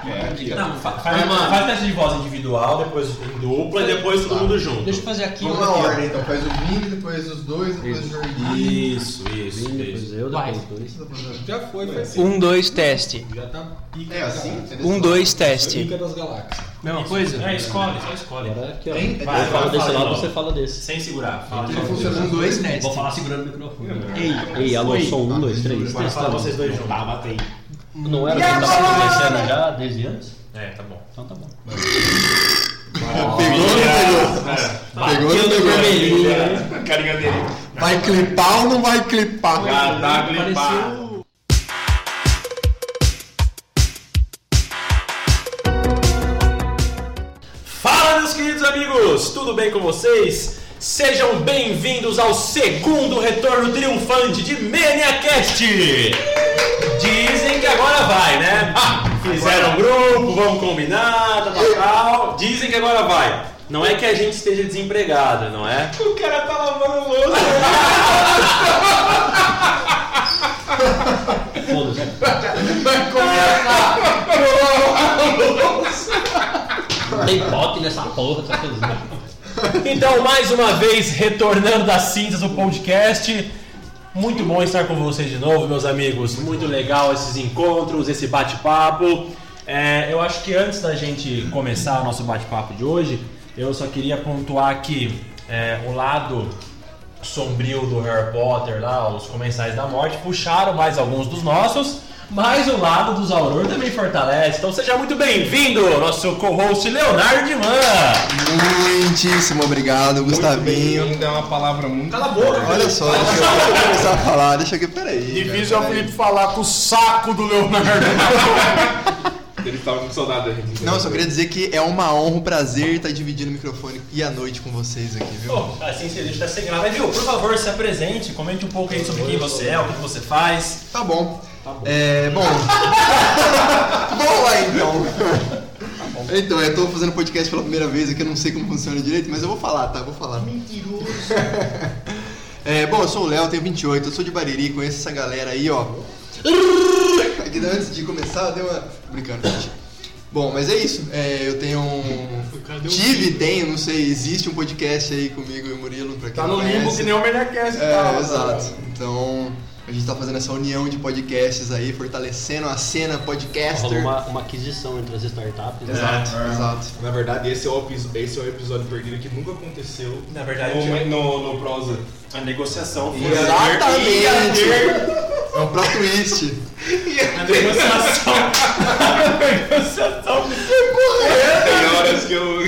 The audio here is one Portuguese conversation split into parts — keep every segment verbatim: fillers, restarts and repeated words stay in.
É, aqui, não, faz, faz, faz teste de voz individual, depois em dupla e depois todo mundo junto. Deixa eu fazer aqui. Vamos na ordem, então. Faz o Vini, depois os dois, depois o Jorginho. Isso, isso. Vini, depois eu, depois dois. Já foi, foi assim. Um, dois, teste. Já tá pica. É assim? Um, dois, teste. Pica das galáxias. Mesma coisa? É, escolhe, só escolhe. Agora aqui, ó. Hein? Vai, Vai, fala vai, desse fala lado, de você novo. fala desse. Sem segurar. Fala de Ele novo. funciona um, dois, teste. Vou falar segurando o microfone. Ei, Ei, alô, Oi. som, um, dois, três. Agora fala vocês dois juntos. Tá, matei. Não era que a gente tava conversando já desde antes? É, tá bom. Então tá bom. Pegou ou não pegou? Pegou ou não pegou? Vermelhinho. Carinha dele. Vai clipar ou não vai clipar? Já tá clipado. Fala, meus queridos amigos! Tudo bem com vocês? Sejam bem-vindos ao segundo retorno triunfante de ManiaCast! Dizem que agora vai, né? Fizeram um grupo, vamos combinar, tal, tal, tal. Dizem que agora vai. Não é que a gente esteja desempregado, não é? O cara tá lavando louça. Foda-se. Vai começar! Tem pote nessa porra, tá fazendo. Então, mais uma vez, retornando das cinzas do podcast. Muito bom estar com vocês de novo, meus amigos. Muito legal esses encontros, esse bate-papo. É, eu acho que antes da gente começar o nosso bate-papo de hoje, eu só queria pontuar que é, o lado sombrio do Harry Potter, lá, os Comensais da Morte, puxaram mais alguns dos nossos, mas o lado dos Auror também fortalece. Então seja muito bem-vindo, nosso co-host Leonardo Diman. Muitíssimo obrigado, Gustavinho. Ainda é uma palavra muito... Cala a boca. Olha só, deixa eu começar a falar. Deixa aqui, peraí. Difícil é o Felipe falar com o saco do Leonardo. Ele tava com saudade da gente. Não, eu só queria dizer que é uma honra, um prazer estar dividindo o microfone e a noite com vocês aqui, viu? Oh, assim você deixa sem gravar. Viu? Por favor, se apresente, comente um pouco aí sobre quem você é, o que você faz. Tá bom. Tá bom. É, bom. Vamos lá então. Então, eu tô fazendo podcast pela primeira vez aqui, eu não sei como funciona direito, mas eu vou falar, tá? Vou falar. Mentiroso. É, bom, eu sou o Léo, tenho vinte e oito, eu sou de Bariri, conheço essa galera aí, ó. Aqui antes de começar, deu uma... Tô brincando, gente. Bom, mas é isso. É, eu tenho um... Tive, tenho, não sei, existe um podcast aí comigo e o Murilo, pra quem Tá não no limbo conhece. que nem o ManiaCast. É, tava, exato. tá? Então, a gente tá fazendo essa união de podcasts aí, fortalecendo a cena Rolou podcaster. uma, uma aquisição entre as startups. Né? Exato, É. exato. Na verdade, esse é, o, episo- esse é o episódio perdido que nunca aconteceu Na verdade, no, no, no prosa. a negociação foi Exatamente! É um plot twist. a negociação. a negociação Tem horas que eu...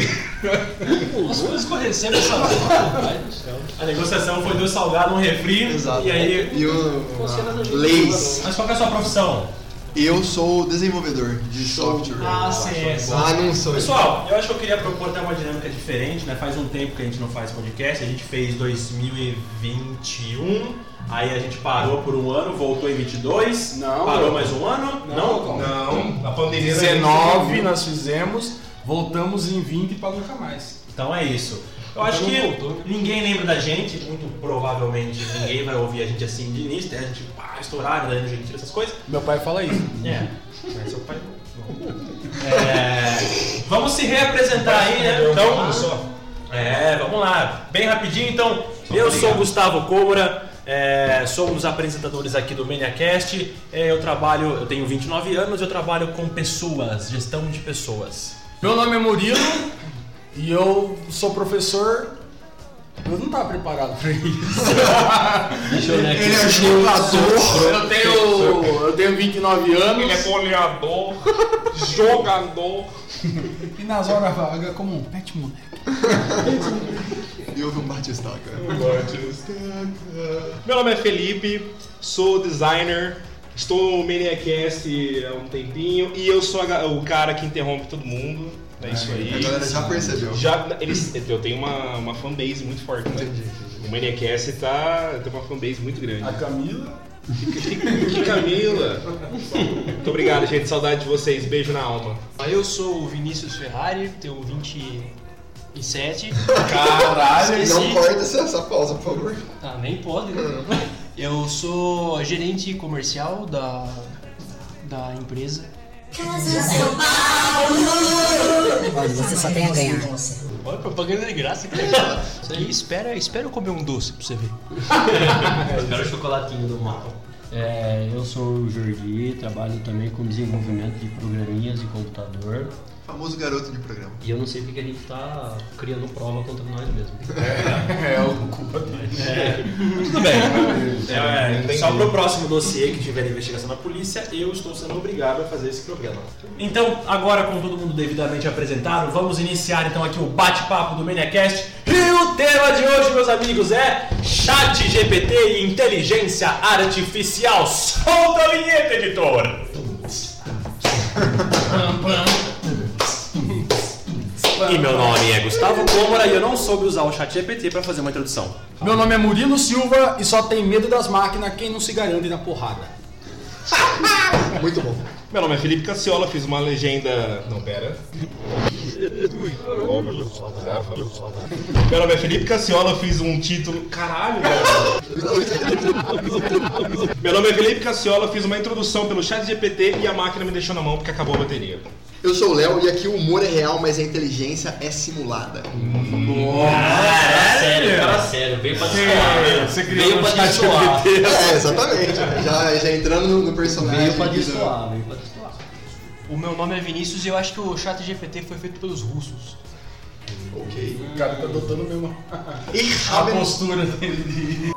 As coisas que eu recebo essa porra, pai do céu. A negociação foi do salgado um refri. Exato. E aí. E o... Você não ajuda. Leis. Mas qual que é a sua profissão? Eu sou desenvolvedor de software. Ah, sim. Ah, não sou. Pessoal, eu acho que eu queria propor até uma dinâmica diferente, né? Faz um tempo que a gente não faz podcast, a gente fez dois mil e vinte e um, aí a gente parou por um ano, voltou em vinte e dois, Não. parou mais um ano, não? Não, a pandemia... dezenove nós fizemos, voltamos em vinte para nunca mais. Então é isso. Eu acho Então que não voltou. ninguém lembra da gente, muito provavelmente ninguém vai ouvir a gente assim de início, né? A gente pá, estourar, dando gente essas coisas. Meu pai fala isso. É, mas seu pai não. É, vamos se reapresentar aí, né? Então, é, vamos lá, bem rapidinho. Então, eu sou o Gustavo Coura, é, sou um dos apresentadores aqui do ManiaCast. É, eu trabalho, eu tenho vinte e nove anos, eu trabalho com pessoas, gestão de pessoas. Meu nome é Murilo e eu sou professor. Eu não estava preparado para isso. Deixa eu olhar aqui. Ele é jogador. Eu tenho, eu tenho vinte e nove anos. Ele é goleador, jogador. E nas horas vagas como um pet moleque. E houve um batistaca. Meu nome é Felipe, sou designer, estou no ManiaCast há um tempinho e eu sou a ga- o cara que interrompe todo mundo. É isso A aí. galera já percebeu. Já, eles, eu tenho uma, uma fanbase muito forte, né? Entendi. O ManiaCast tá, tem uma fanbase muito grande. A Camila. Que Camila! Muito obrigado, gente. Saudade de vocês. Beijo na alma. Eu sou o Vinícius Ferrari, tenho vinte e sete. Caralho! Esqueci. Não corta essa, essa pausa, por favor. Ah, nem pode, né? Eu sou gerente comercial da, da empresa. Casa seu pai. pode, você só tem a ganhar. Olha, propaganda de graça, cara. E espera, espera eu comer um doce pra você ver. Espera o chocolatinho do mal. É, eu sou o Jordi, trabalho também com desenvolvimento de programinhas de computador. Famoso garoto de programa. E eu não sei porque a gente tá criando prova contra nós mesmos. É, é o culpa dele. É, tudo bem. É, é, só pro próximo dossiê que tiver investigação na polícia, eu estou sendo obrigado a fazer esse programa. Então, agora com todo mundo devidamente apresentado, vamos iniciar então aqui o bate-papo do ManiaCast. E o tema de hoje, meus amigos, é Chat G P T e Inteligência Artificial. Solta a vinheta, editor! E meu nome é Gustavo Câmara e eu não soube usar o Chat G P T para fazer uma introdução. Meu nome é Murilo Silva e só tem medo das máquinas quem não se garante na porrada. Muito bom. Meu nome é Felipe Cassiola, fiz uma legenda... Não, pera. Meu nome é Felipe Cassiola, fiz um título... Caralho, velho. Meu nome é Felipe Cassiola, fiz uma introdução pelo Chat G P T e a máquina me deixou na mão porque acabou a bateria. Eu sou o Léo e aqui o humor é real, mas a inteligência é simulada. Cara, sério, cara, sério. Veio pra destoar. Você Veio pra destoar. É, exatamente. Já, já entrando no, no personagem. Veio pra aqui, destoar, veio pra destoar. O meu nome é Vinícius e eu acho que o Chat G P T foi feito pelos russos. Ok. O cara tá adotando mesmo a Errado. postura dele de...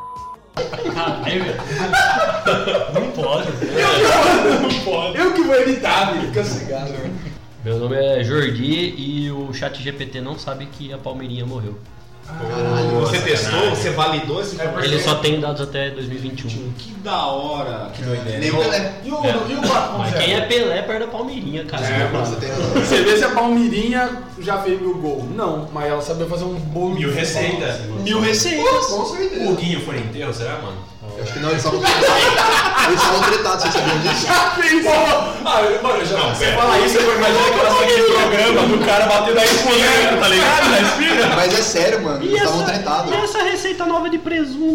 Não pode. Não pode. Eu que vou editar, ele fica cegado. Meu nome é Jordi e o Chat G P T não sabe que a Palmeirinha morreu. Caralho, você testou? Você validou esse Ele só tem dados até dois mil e vinte e um. Que da hora. Que doideira. Nem o Pelé. E o, e o quatro ponto Mas zero? quem é Pelé perto da Palmeirinha, cara. É, mano, você tem razão. Você vê se a Palmeirinha já fez mil gols. Não, mas ela sabia fazer um bolo. Mil receitas. Mil receitas. Com certeza. O Guinho foi enterro, será, mano? Eu acho que não, eles estavam tretados. Eles estavam tretados, vocês sabiam disso? Ah, mano, já Não, você pera. fala isso, eu imagino aquelas aquele programa do cara batendo na espinha, tá ligado? Na espinha. Mas é sério, mano. Eles estavam tretados. essa receita nova de presunto?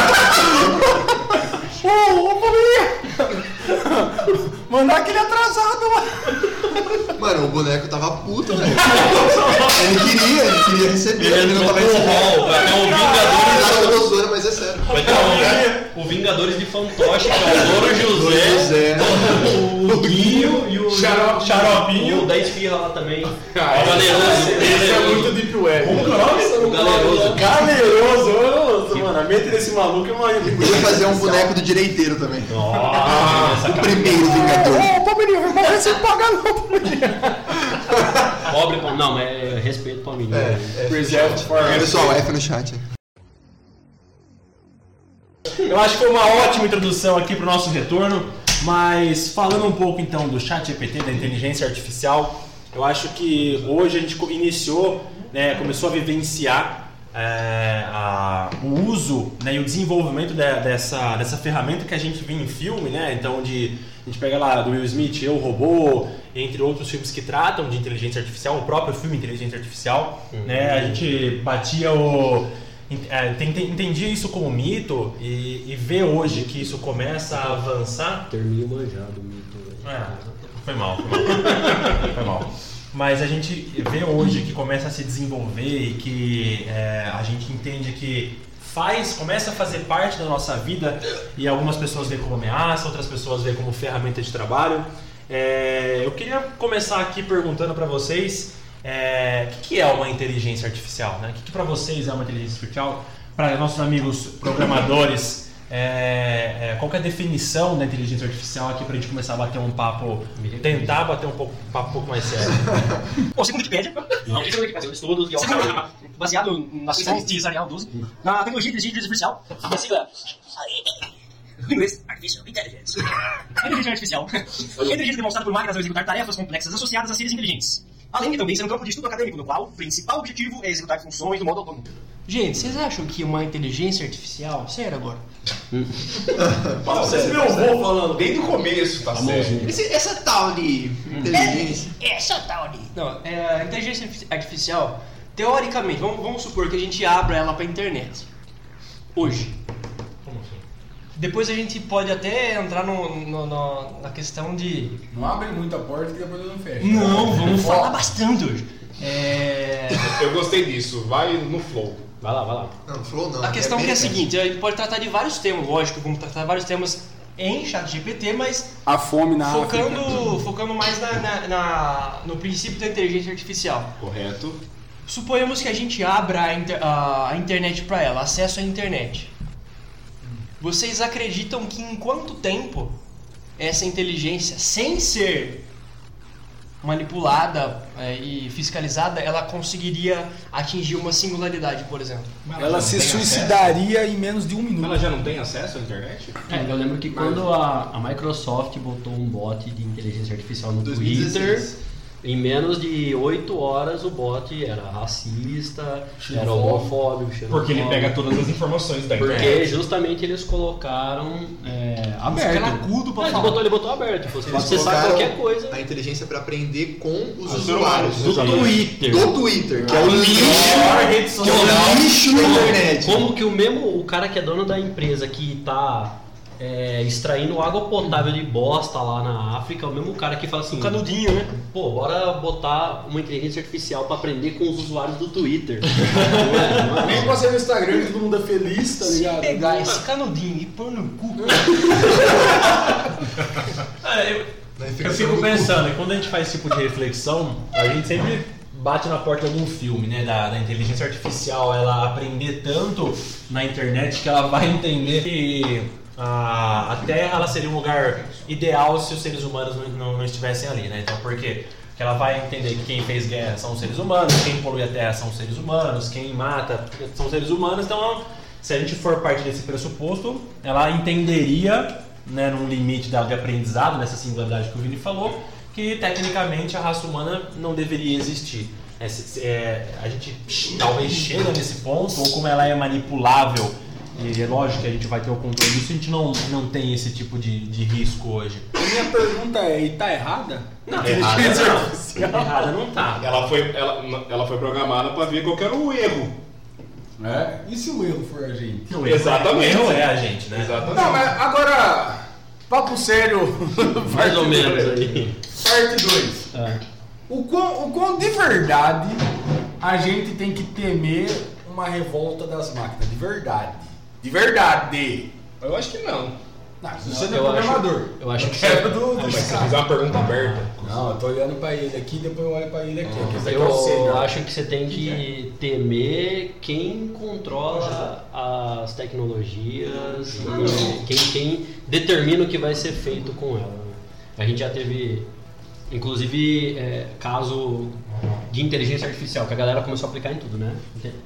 Ô, ô, Palmeirinha! Mandar aquele atrasado lá. Mano, o boneco tava puto, velho. Ele queria, ele queria receber. Ele Ele não tava mandou um recebendo. rol, vai ter um Ele Vingadores. acha que eu tô zoando, mas é sério. Vai ter um, o Vingadores de Fantoche, que é o Louro José, José. o Guinho e o Xaro- Xaropinho. o da Esfirra lá também. Ah, o Galeroso. Esse é muito deep web. Nossa, o Galeroso. Galeroso. Nossa, mano, a mente desse maluco é uma... Podia fazer um boneco do direiteiro também. Nossa, O primeiro Vingador. Ô, Palmeirinha, vai morrer sem pagar não, Palmeirinha. pobre, Palmeirinha. Não, mas é respeito Palmeirinha. É, Preserve for... Pessoal, F no chat. Eu acho que foi uma ótima introdução aqui para o nosso retorno, mas falando um pouco então do Chat G P T, da inteligência artificial, eu acho que hoje a gente iniciou, né, começou a vivenciar é, a, o uso, né, e o desenvolvimento de, dessa, dessa ferramenta que a gente vê em filme, né, então de, a gente pega lá do Will Smith, Eu, Robô, entre outros filmes que tratam de inteligência artificial, o próprio filme Inteligência Artificial, uhum. né, a gente batia o... entendia isso como mito e, e vê hoje que isso começa a avançar. Termino manjado o mito. É, foi mal, foi mal. Foi mal. Mas a gente vê hoje que começa a se desenvolver e que é, a gente entende que faz, começa a fazer parte da nossa vida e algumas pessoas veem como ameaça, outras pessoas veem como ferramenta de trabalho. É, eu queria começar aqui perguntando para vocês É, o que, que é uma inteligência artificial? Né? O que, que para vocês é uma inteligência artificial? Para nossos amigos programadores, é, é, qual que é a definição da inteligência artificial aqui para a gente começar a bater um papo, tentar bater um, pouco, um papo um pouco mais sério? Bom, segundo a Wikipedia, não, segundo a Wikipedia, estudos e baseado na ciência de Arial doze, na tecnologia de inteligência artificial, a sigla em inglês, Artificial Intelligence. A inteligência artificial é a inteligência demonstrada por máquinas ao executar tarefas complexas associadas a seres inteligentes. Além de também ser um campo de estudo acadêmico, no qual o principal objetivo é executar funções do modo autônomo. Gente, vocês acham que uma inteligência artificial... Sério agora? Vocês meu avô falando desde o começo, tá certo? Esse, essa tal de inteligência. É, essa tal de... Não, é, a inteligência artificial, teoricamente, vamos, vamos supor que a gente abra ela pra internet. Hoje. Como assim? Depois a gente pode até entrar no, no, no, na questão de... Não abre muita porta que depois não fecha. Não, vamos falar bastante hoje. É... Eu gostei disso, vai no flow. Vai lá, vai lá. Não, Flow não. A questão é que é a bem- seguinte, ele pode tratar de vários temas, lógico, vamos tratar de vários temas em ChatGPT, mas A fome na África. focando, focando mais na, na- na- no princípio da inteligência artificial. Correto. Suponhamos que a gente abra a, inter- a- a internet para ela, acesso à internet. Vocês acreditam que em quanto tempo essa inteligência, sem ser manipulada é, e fiscalizada, ela conseguiria atingir uma singularidade, por exemplo? Ela se suicidaria em menos de um minuto. Ela já não tem acesso à internet? É, eu lembro que quando a, a Microsoft botou um bot de inteligência artificial no dois mil e Twitter, dezesseis. em menos de oito horas o bot era racista, era Xenofóbico. homofóbico, xenofóbico. Porque ele pega todas as informações da Porque internet. justamente eles colocaram é, Os aberto. cracudo pra É, ele, falar. botou, ele botou aberto, tipo, você Eles acessar colocaram qualquer coisa a inteligência para aprender com os Os usuários. usuários, do exatamente. Twitter. Do Twitter, que é o lixo, rede que é o lixo na internet. Como que o mesmo o cara que é dono da empresa que tá é, extraindo água potável de bosta lá na África, é o mesmo cara que fala assim, Um canudinho, né? pô, bora botar uma inteligência artificial pra aprender com os usuários do Twitter. Não é, não é? Nem passei no Instagram que todo mundo é feliz, tá Se ligado? pegar esse canudinho e pôr no cu, É, eu, Daí fica eu fico todo pensando, e quando a gente faz esse tipo de reflexão, a gente sempre bate na porta de algum filme, né? Da, da inteligência artificial, ela aprender tanto na internet que ela vai entender que a, a Terra ela seria um lugar ideal se os seres humanos não, não, não estivessem ali, né? Então, por quê? Porque ela vai entender que quem fez guerra são os seres humanos, quem polui a Terra são os seres humanos, quem mata são os seres humanos. Então, se a gente for partir desse pressuposto, ela entenderia, né, num limite da- de aprendizado, nessa singularidade que o Vini falou, que tecnicamente a raça humana não deveria existir. É, se- é, a gente talvez chega nesse ponto, ou como ela é manipulável, e é lógico que a gente vai ter o controle disso, a gente não, não tem esse tipo de, de risco hoje. A minha pergunta é, e tá errada? Não, Errada não. Errada não tá. Ela foi, ela, ela foi programada para ver qual que era o erro. É? E se o erro for a gente? O erro é- Exatamente. O erro é a gente, né? Exatamente. Não, mas agora, papo sério, Mais ou menos aí. parte dois. É. O quão, o quão de verdade a gente tem que temer uma revolta das máquinas? De verdade. De verdade. Eu acho que não. Não, você não é eu programador. acho- eu acho que quero do, do Mas se cara. fizer uma pergunta aberta. Não, eu tô olhando pra ele aqui, depois eu olho pra ele aqui. Aqui esse aqui é o Eu sênior. acho que você tem que temer quem controla as tecnologias e quem, quem determina o que vai ser feito com ela. né? A gente já teve, inclusive, é, caso de inteligência artificial, que a galera começou a aplicar em tudo, né?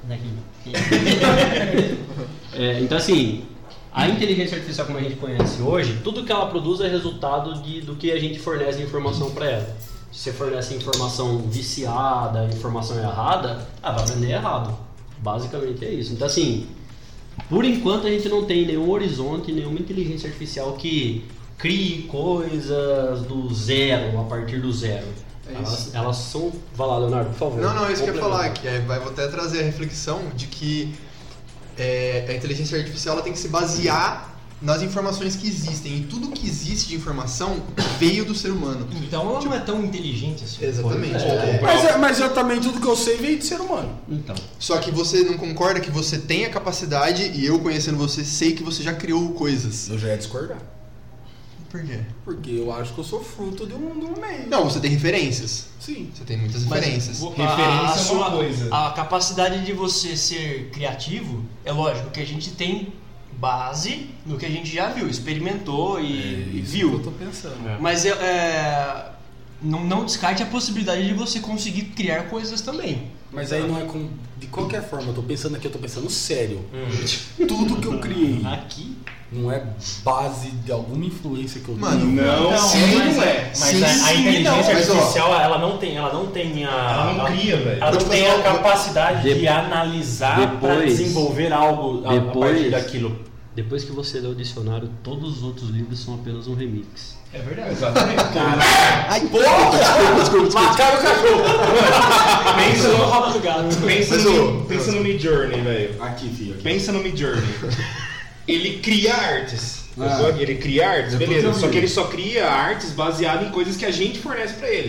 É, então, assim, a inteligência artificial como a gente conhece hoje, tudo que ela produz é resultado de, do que a gente fornece de informação para ela. Se você fornece informação viciada, informação errada, ela vai aprender errado. Basicamente é isso. Então, assim, por enquanto a gente não tem nenhum horizonte, nenhuma inteligência artificial que crie coisas do zero, a partir do zero. É elas, isso. elas são... Vai lá, Leonardo, por favor. Não, não, é isso que eu ia Complementa. falar, que é, vai, vou até trazer a reflexão de que é, a inteligência artificial ela tem que se basear nas informações que existem. E tudo que existe de informação veio do ser humano. então ela não é tão inteligente assim. Exatamente. É. É. Mas, mas eu também, tudo que eu sei veio de ser humano. Então, Só que você não concorda que você tem a capacidade, e eu conhecendo você, sei que você já criou coisas. Eu já ia discordar. Por quê? Porque eu acho que eu sou fruto de um, de um meio. Não, você tem referências. Sim. Você tem muitas Mas referências. o- Referência a, a, é uma sua- coisa. a capacidade de você ser criativo, é lógico que a gente tem base no que a gente já viu, experimentou e, e isso viu. que eu tô pensando. Mas é, é, não, não descarte a possibilidade de você conseguir criar coisas também. Mas aí não é com. De qualquer forma, eu tô pensando aqui, eu tô pensando sério. Tudo que eu criei aqui... não é base de alguma influência que eu Mano, tenho. Não, sim, mas, não é. Mas Sim, a, a sim, inteligência não, mas, ó, artificial, ela não tem, ela não tem a. Ela não cria, velho. Ela não Vou te tem fazer a uma- capacidade de De- analisar para depois- desenvolver algo a, a depois- partir daquilo. Depois que você lê o dicionário, todos os outros livros são apenas um remix. É verdade. Exatamente. Ai, porra! Desculpa, desculpa, desculpa. Mataram o cachorro! Pensa Não no, rouba do gato. pensa Mas, no, ô, pensa no Mid Journey, velho. Aqui, filho. Aqui. Pensa no Mid Journey. Ele cria artes. Ah. Ele cria artes, Depois beleza. eu Só vi. que ele só cria artes baseadas em coisas que a gente fornece pra ele.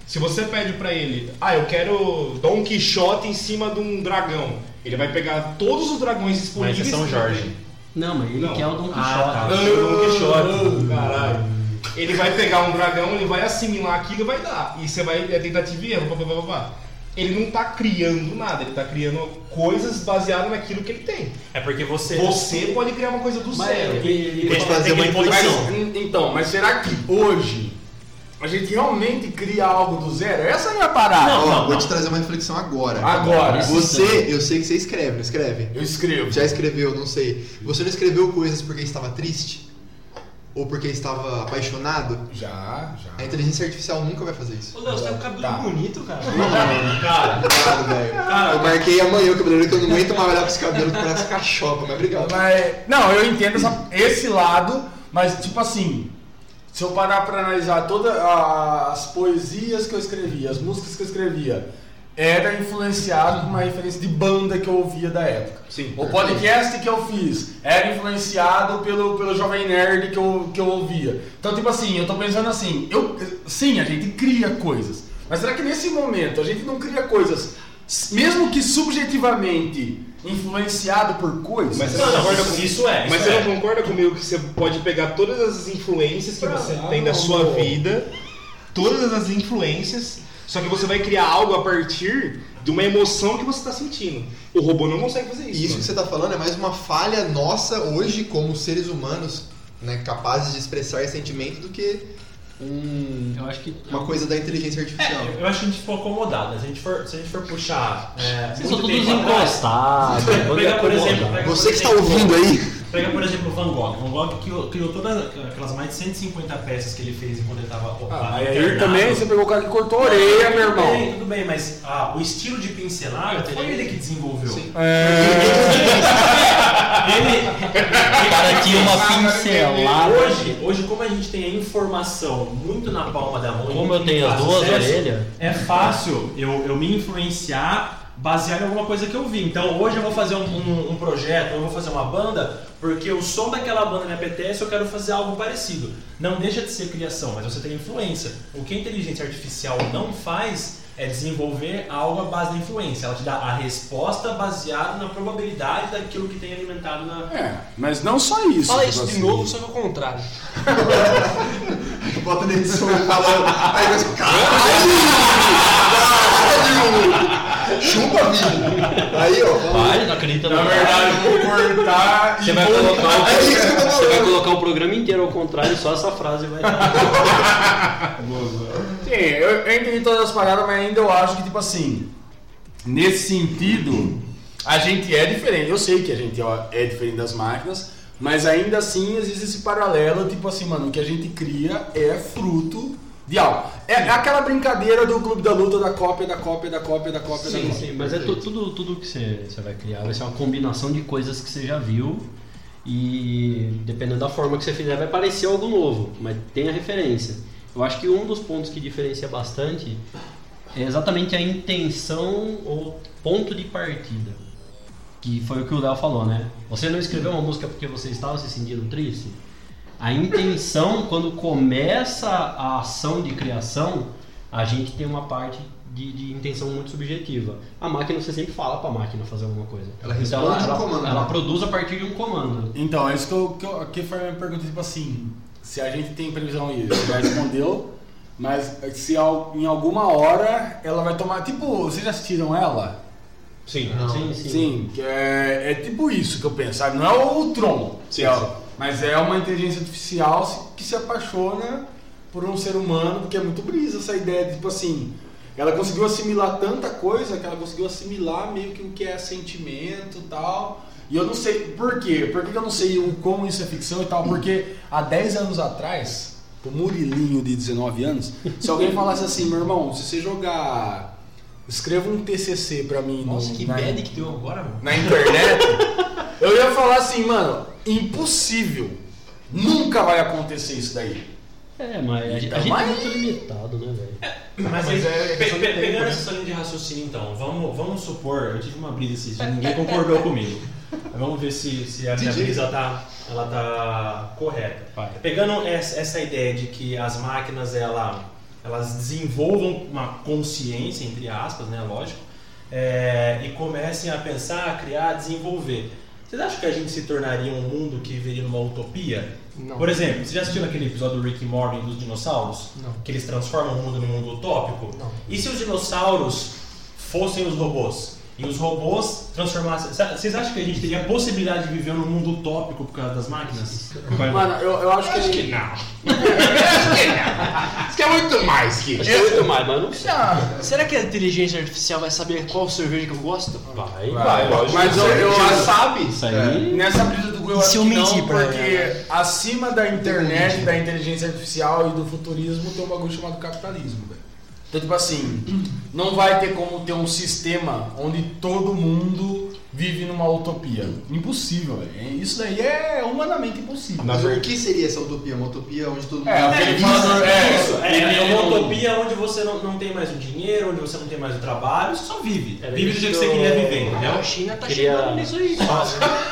Se você pede pra ele, ah, eu quero Dom Quixote em cima de um dragão, ele vai pegar todos os dragões disponíveis. Mas é São Jorge. Não, mas ele Não. quer o Don Quixote. Ah, tá. Dom Quixote, caralho. Ele vai pegar um dragão, ele vai assimilar aquilo e vai dar. E você vai, é tentativa e erro, pá, pá, pá, pá. Ele não tá criando nada, ele tá criando coisas baseadas naquilo que ele tem. É porque você. Você pode criar uma coisa do Mas zero. ele- ele- Pode fazer tem uma aquele ponto Mas, assim, en- então, mas será que hoje a gente realmente cria algo do zero? Essa é a minha parada. Não, Ó, não, vou não. te trazer uma reflexão agora. Agora, Você, eu sei que você escreve, não escreve? eu escrevo. Já escreveu, não sei. Você não escreveu coisas porque estava triste? Ou porque estava apaixonado? Já, A já. inteligência artificial nunca vai fazer isso. Ô, Léo, você tem um cabelo Tá. bonito, cara. cara, Obrigado, velho. Eu marquei amanhã o cabeleireiro que eu não aguento mais olhar pra esse cabelo que parece cachopa, mas obrigado. Mas, não, eu entendo essa- esse lado, mas tipo assim, se eu parar pra analisar todas as poesias que eu escrevia, as músicas que eu escrevia, era influenciado por uma referência de banda que eu ouvia da época. Sim. O podcast que eu fiz era influenciado pelo, pelo Jovem Nerd que eu, que eu ouvia. Então, tipo assim, eu tô pensando assim, eu, sim, a gente cria coisas, mas será que nesse momento a gente não cria coisas, mesmo que subjetivamente influenciado por coisas? Mas você Não, não não, concorda isso- com isso é, Mas isso você é. não concorda comigo que você pode pegar todas as influências que você Ah, tem da não, sua não. vida, todas as influências, só que você vai criar algo a partir de uma emoção que você está sentindo. O robô não consegue fazer isso. E isso mano. que você tá falando é mais uma falha nossa hoje como seres humanos, né, capazes de expressar sentimento do que um, Eu acho que. uma coisa da inteligência artificial. É, eu acho que a gente ficou acomodado. Se a gente for, se a gente for puxar. É, Vocês são muito todos tempo atrás- encostados. Pega, por exemplo, pega, Você por que está exemplo, ouvindo aí, Pega, por exemplo, o Van Gogh. Van Gogh criou, criou todas aquelas mais de cento e cinquenta peças que ele fez enquanto ele estava Ah, aí aí também você pegou o cara que cortou a orelha, meu Tudo bem, irmão. tudo bem, mas ah, o estilo de pincelada foi ele que desenvolveu. Ele, O cara tinha uma pincelada. hoje, hoje, como a gente tem a informação muito na palma da mão, e Como muito eu tenho as fácil duas acesso, orelhas. é fácil eu, eu me influenciar baseado em alguma coisa que eu vi. Então hoje eu vou fazer um, um, um projeto, eu vou fazer uma banda, porque o som daquela banda me apetece, eu quero fazer algo parecido. Não deixa de ser criação, mas você tem influência. O que a inteligência artificial não faz é desenvolver algo à base da influência. Ela te dá a resposta baseada na probabilidade daquilo que tem alimentado na... É, mas não só isso. Fala tipo isso de assim. novo, só que ao contrário. bota na edição ele falando. Aí vai caralho! Caralho! Chupa, vídeo! Aí, ó. fala. Vai, não acredita Na não. verdade, eu vou cortar Você e vai, vou- colocar É isso que eu tô o, você vai falando. colocar o programa inteiro ao contrário, só essa frase vai dar. Sim, eu, eu entendi todas as paradas, mas ainda eu acho que, tipo assim, nesse sentido, a gente é diferente. Eu sei que a gente ó, é diferente das máquinas, mas ainda assim existe esse paralelo, tipo assim, mano, o que a gente cria é fruto de algo. É aquela brincadeira do clube da luta, da cópia, da cópia, da cópia, da cópia, da Sim, cópia. sim, mas é tu- tudo, tudo que você, você vai criar vai ser uma combinação de coisas que você já viu e dependendo da forma que você fizer vai parecer algo novo, mas tem a referência. Eu acho que um dos pontos que diferencia bastante é exatamente a intenção ou ponto de partida, que foi o que o Léo falou, né? Você não escreveu uma música porque você estava se sentindo triste? A intenção, quando começa a ação de criação, a gente tem uma parte de, de intenção muito subjetiva. A máquina, você sempre fala para a máquina fazer alguma coisa. Ela então, responde ela, um comando, ela né? produz a partir de um comando. Então, é isso que, eu, que, eu, que foi a minha pergunta, tipo assim, se a gente tem previsão disso, você já respondeu, mas se al- em alguma hora ela vai tomar, tipo, vocês já assistiram ela? Sim. Sim, sim. Sim, que é, é tipo isso que eu penso, sabe? Não é o Tron, Sim, é, sim. mas é uma inteligência artificial se- que se apaixona por um ser humano, porque é muito brisa essa ideia de, tipo assim, ela conseguiu assimilar tanta coisa que ela conseguiu assimilar meio que o que é sentimento e tal. E eu não sei por quê, por que que eu não sei o como isso é ficção e tal, porque há dez anos atrás, o Murilinho de dezenove anos, se alguém falasse assim, meu irmão, se você jogar, escreva um T C C pra mim Nossa, no, que na, bad que deu agora, mano. na internet, eu ia falar assim, mano, impossível, nunca vai acontecer isso daí. É, mas a, gente- a Então, gente mas- é muito limitado, né, velho? Mas, Mas aí, é pe- questão de pe- tempo, pegando né? essa linha de raciocínio então, vamos, vamos supor, eu tive uma brisa esses dias, ninguém concordou comigo. Mas vamos ver se, se a minha Entendi. brisa tá, ela tá correta. Vai. Pegando essa, essa ideia de que as máquinas ela, elas desenvolvam uma consciência, entre aspas, né, lógico, é, e comecem a pensar, a criar, a desenvolver. Vocês acham que a gente se tornaria um mundo que viveria numa utopia? Não. Por exemplo, você já assistiu aquele episódio do Rick e Morty dos dinossauros? Não. Que eles transformam o mundo num mundo utópico? Não. E se os dinossauros fossem os robôs? E os robôs transformassem... Vocês acham que a gente teria a possibilidade de viver num mundo utópico por causa das máquinas? Mano, eu, eu acho que... Acho que não. Acho que não. Isso que é muito mais que Acho que é muito mais, mas não sei. Será que a inteligência artificial vai saber qual cerveja que eu gosto? Vai, Vai, lógico. Mas eu, eu Já acho... sabe. Isso aí. Nessa brisa do Google, eu E acho se eu que mentir não, pra porque ela? acima da internet, da inteligência artificial e do futurismo tem um bagulho chamado capitalismo, velho. Então, tipo assim, não vai ter como ter um sistema onde todo mundo vive numa utopia. Impossível, velho. Isso daí é humanamente impossível. Mas o que seria essa utopia? Uma utopia onde todo mundo... É, o que ele fala é Isso, é, é ele- uma utopia onde você não, não tem mais o dinheiro, onde você não tem mais o trabalho, você só vive. Era Vive do isso jeito que que você eu- queria viver, entendeu? A China tá Queria- chegando nisso aí, quase.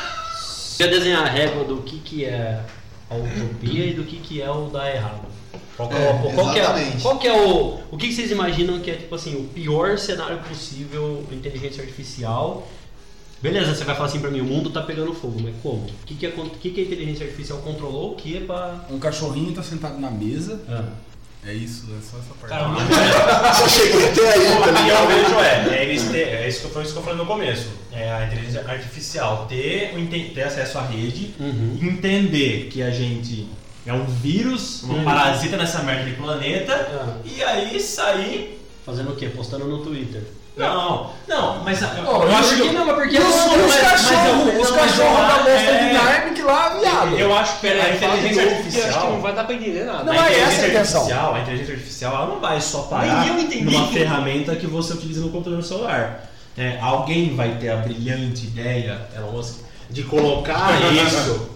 Queria desenhar a régua do que, que é a utopia e do que, que é o dar errado. Qual, que é, É, o- qual que é, exatamente. qual que é o. O que, que vocês imaginam que é tipo assim, o pior cenário possível, inteligência artificial? Beleza, você vai falar assim pra mim, o mundo tá pegando fogo, mas como? O que, que, é, o que, que a inteligência artificial controlou? O que é pra. Um cachorrinho tá sentado na mesa. Ah. É isso, é só essa parte. Cara, Só cheguei até aí, tá O que eu ligado? vejo é, é, eles ter, é isso que eu, foi isso que eu falei no começo. É a inteligência artificial ter, o enten- ter acesso à rede, Uhum. entender que a gente é um vírus, um Uhum. parasita nessa merda de planeta, Ah. e aí sair. Fazendo o quê? Postando no Twitter. Não, não, mas eu, Oh, eu acho que. Por que não? Mas porque E os, não, os mas- mas cachorros, eu- os não, mas cachorros eu- da bosta é- de Narnia lá, viado. Eu acho que Pera a aí, fala de inteligência novo, porque eu acho que artificial. não vai dar pra entender nada. Não, a é essa inteligência a intenção. artificial, a inteligência artificial, ela não vai só parar Nem eu entendi. numa ferramenta que você utiliza no controle do celular. É, alguém vai ter a brilhante ideia, Elon Musk, de colocar isso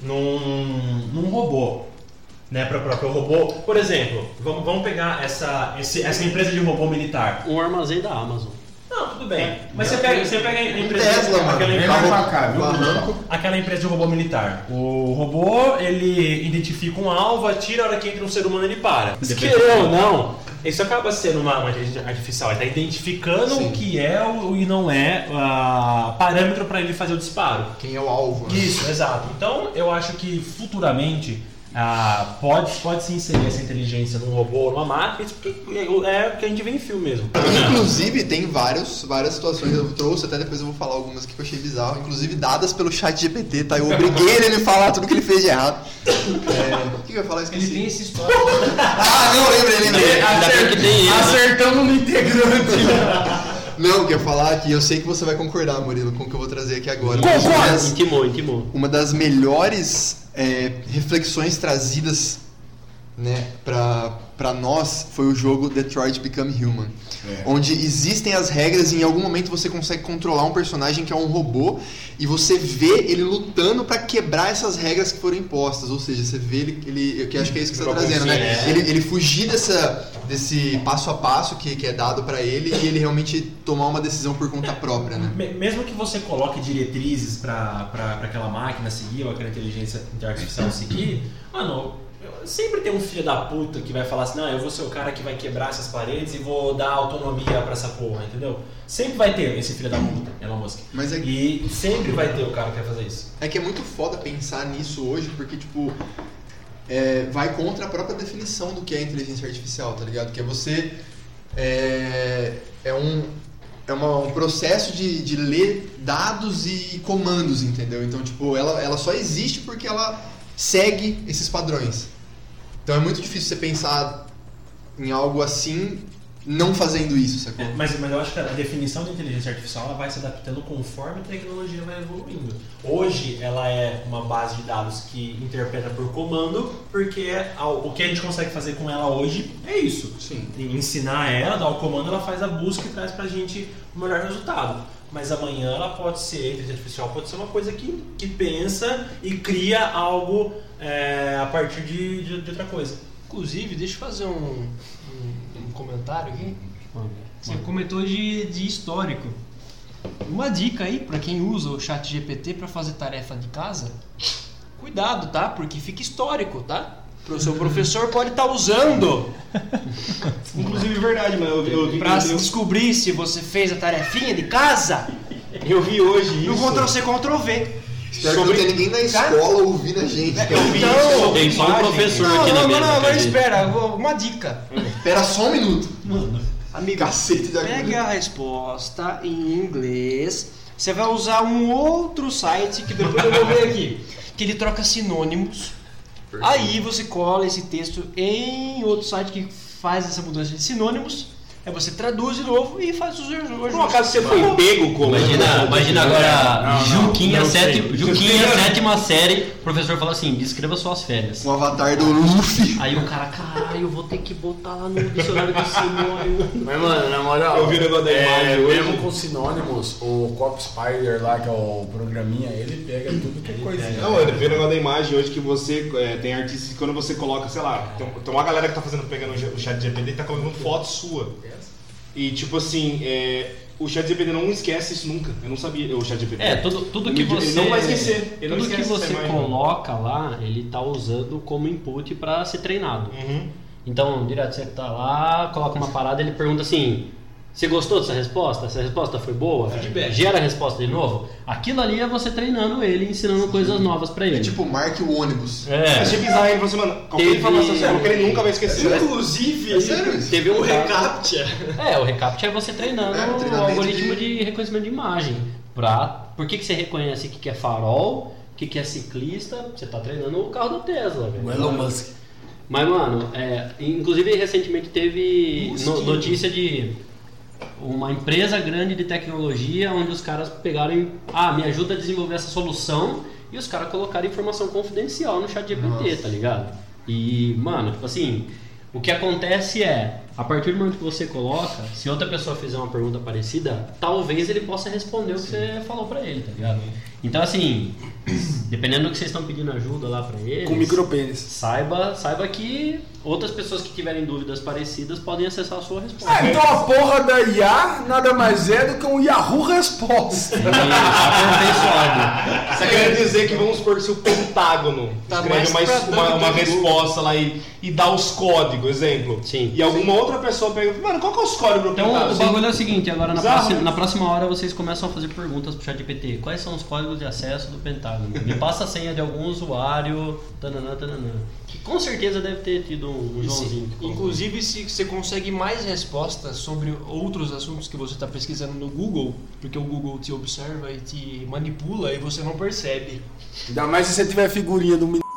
num, num robô. Né, para o próprio robô. Por exemplo, vamos, vamos pegar essa, esse- essa empresa de robô militar. Um armazém da Amazon. Não, tudo bem. Mas você pega, você pega a empresa, Tesla, mano. aquela, Vem empresa- mais pra cá, viu? Barranco. aquela empresa de robô militar. O robô, ele identifica um alvo, atira, a hora que entra um ser humano ele para. Se Depende querer do ou não, isso acaba sendo uma, uma inteligência artificial. Ele está identificando Sim. o que é o e não é ah, parâmetro para ele fazer o disparo. Quem é o alvo, né? Isso, exato. Então eu acho que futuramente ah, pode, pode se inserir essa inteligência num robô ou numa máquina, isso porque é o que a gente vê em filme mesmo. Inclusive, tem vários, várias situações, eu trouxe, até depois eu vou falar algumas aqui que eu achei bizarro, inclusive dadas pelo chat G P T, tá? Eu obriguei ele a me falar tudo que ele fez de errado. É, o que eu ia falar? Eu Ele esqueci. tem essa história. Ah, não, lembrei, lembrei. Ainda bem que tem ele. Acertamos no integrante. Não, eu ia falar que eu sei que você vai concordar, Murilo, com o que eu vou trazer aqui agora. Concordo! Uma das, Intimou, intimou. uma das melhores é, reflexões trazidas, né, pra, pra nós foi o jogo Detroit Become Human. É. Onde existem as regras e em algum momento você consegue controlar um personagem que é um robô e você vê ele lutando pra quebrar essas regras que foram impostas. Ou seja, você vê ele, ele que acho que é isso que você tá trazendo, né? É. Ele, ele fugir dessa, desse passo a passo que, que é dado pra ele e ele realmente tomar uma decisão por conta própria, né? Me- Mesmo que você coloque diretrizes para aquela máquina seguir ou aquela inteligência artificial seguir, mano, sempre tem um filho da puta que vai falar assim, não, eu vou ser o cara que vai quebrar essas paredes e vou dar autonomia pra essa porra, entendeu? Sempre vai ter esse filho da puta, Elon Musk. Mas é, E sempre vai ter o cara que vai fazer isso. é que é muito foda pensar nisso hoje porque, tipo, é, vai contra a própria definição do que é inteligência artificial, tá ligado? Que é você... É, é um... É uma- um processo de, de ler dados e comandos, entendeu? Então, tipo, ela, ela só existe porque ela segue esses padrões. Então é muito difícil você pensar em algo assim não fazendo isso, sacou? É, mas, mas eu acho que a definição de inteligência artificial ela vai se adaptando conforme a tecnologia vai evoluindo. Hoje ela é uma base de dados que interpreta por comando, porque a- o que a gente consegue fazer com ela hoje é isso. Sim. E ensinar ela, dar o comando, ela faz a busca e traz pra gente o melhor resultado. Mas amanhã ela pode ser, a inteligência artificial pode ser uma coisa que, que pensa e cria algo é, a partir de, de, de outra coisa. Inclusive, deixa eu fazer um, um, um comentário aqui. Você comentou de, de histórico. Uma dica aí pra quem usa o chat G P T pra fazer tarefa de casa. Cuidado, tá? Porque fica histórico, tá? O seu professor pode estar usando Inclusive, verdade, mano. Eu, eu, eu, pra eu, descobrir se você fez a tarefinha de casa eu vi hoje no isso. Ctrl C, Ctrl V. Espero Sobre- que não tenha ninguém na escola ouvindo a gente. É, cara. Eu vi Então, isso. Tem só um Imagem. professor Não, aqui não, na não, mesa. não, que a mas gente- espera, vou- uma dica. Espera só um minuto. Amigo, Cacete de pega a resposta em inglês. Você vai usar um outro site que depois eu vou ver aqui. Que ele troca sinônimos. Aí você cola esse texto em outro site que faz essa mudança de sinônimos. Aí você traduz de novo e faz os ajustes. Por um acaso você foi pego, como? Imagina, imagina agora Não, não, Juquinha, não sete, sei. Juquinha sétima série, o professor fala assim, descreva suas férias. Um avatar do Luffy. Aí o cara, caralho, eu vou ter que botar lá no dicionário do sinônimo. Mas, mano, na moral, Eu vi o negócio da imagem é, hoje. mesmo com sinônimos, o Cop Spider lá, que é o programinha, ele pega tudo que é coisinha. Não, eu vi o negócio da imagem hoje que você é, tem artistas que quando você coloca, sei lá, tem, tem uma galera que tá fazendo, pegando o chat G P T e tá colocando foto sua. E tipo assim, é, o chat G P T não esquece isso nunca. Eu não sabia, o chat G P T. É, tudo, tudo que Ele você. não vai esquecer, ele não tudo que esquece essa você imagem. coloca lá, ele tá usando como input para ser treinado. Uhum. Então, direto, você tá lá, coloca uma parada, ele pergunta assim: você gostou dessa resposta? Essa resposta foi boa? Feedback. Gera a resposta de novo? Aquilo ali é você treinando ele, ensinando coisas novas pra ele. É tipo, marque o ônibus. É. Achei bizarro, ele falou assim, mano, qualquer Teve- informação você coloca, ele nunca vai esquecer. Inclusive, É sério isso? Teve um o cara- reCAPTCHA. É, o reCAPTCHA é você treinando É, o treinamento algoritmo de- de... reconhecimento de imagem. Pra... Por que, que você reconhece o que, que é farol, o que, que é ciclista? Você tá treinando o carro da Tesla, velho. O Elon Musk. Mas, mano, é, inclusive recentemente teve no- notícia de uma empresa grande de tecnologia onde os caras pegaram e, ah, me ajuda a desenvolver essa solução, e os caras colocaram informação confidencial no chat G P T, tá ligado? E, mano, tipo assim, o que acontece é, a partir do momento que você coloca, se outra pessoa fizer uma pergunta parecida, talvez ele possa responder o que você falou pra ele, tá ligado? Então, assim, dependendo do que vocês estão pedindo ajuda lá pra eles, Com micropênis. saiba, saiba que outras pessoas que tiverem dúvidas parecidas podem acessar a sua resposta. Ah, então a porra da I A nada mais é do que um Yahoo Resposta. E aperfeiçoado. Você tá querendo dizer que vamos supor que se o Pentágono Tá escreve mais uma, pra uma, dentro uma do resposta lá e, e dá os códigos, exemplo. Sim. E alguma outra pessoa pega, mano, qual que é os códigos do Então Pentágono? o bagulho é o seguinte, agora na Bizarro, próxima, né? na próxima hora vocês começam a fazer perguntas pro ChatGPT. Quais são os códigos de acesso do Pentágono? Me passa a senha de algum usuário, tananã, tananã. Que com certeza deve ter tido um, um Joãozinho. que colocou. Inclusive, se você consegue mais respostas sobre outros assuntos que você está pesquisando no Google, porque o Google te observa e te manipula e você não percebe. Ainda mais se você tiver figurinha do menino.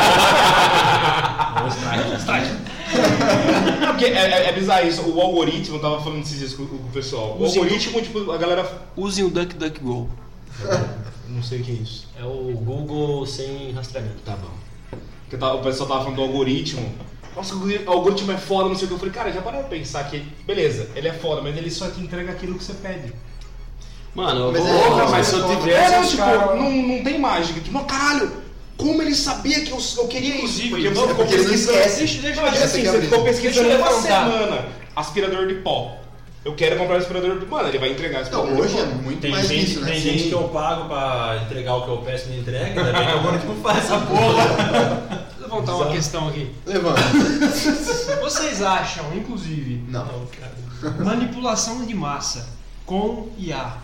Não, porque é, é, é bizarro isso, o algoritmo, eu tava falando esses dias com, com o pessoal. O Use- algoritmo, tipo, a galera. Usem o DuckDuckGo. Não sei o que é isso. É o Google sem rastreamento. Tá bom. Porque tava- o pessoal tava falando do algoritmo. Nossa, o algoritmo é foda, não sei o que. Eu falei, cara, já parou pra pensar que, beleza, ele é foda, mas ele só te entrega aquilo que você pede. Mano, eu Mas vou... é- Porra, mas se eu É, tivesse não, os tipo, caras... não, não tem mágica. Tipo, não, caralho, como ele sabia que eu, eu queria isso? Porque você não, ficou porque ele não pesquisando. esquece. Deixa, deixa Não, eu mas essa assim, que é a você brisa. ficou pesquisando Deixa eu uma levantar. semana aspirador de pó. Eu quero comprar um aspirador de pó. Mano, ele vai entregar aspirador Então, hoje de é pó. muito Tem, mais gente, isso, né? tem gente que eu pago pra entregar o que eu peço e não entrega, ainda bem que o algoritmo faz essa porra. Vou levantar uma questão aqui. Levanta. Vocês acham, inclusive, Não. manipulação de massa com I A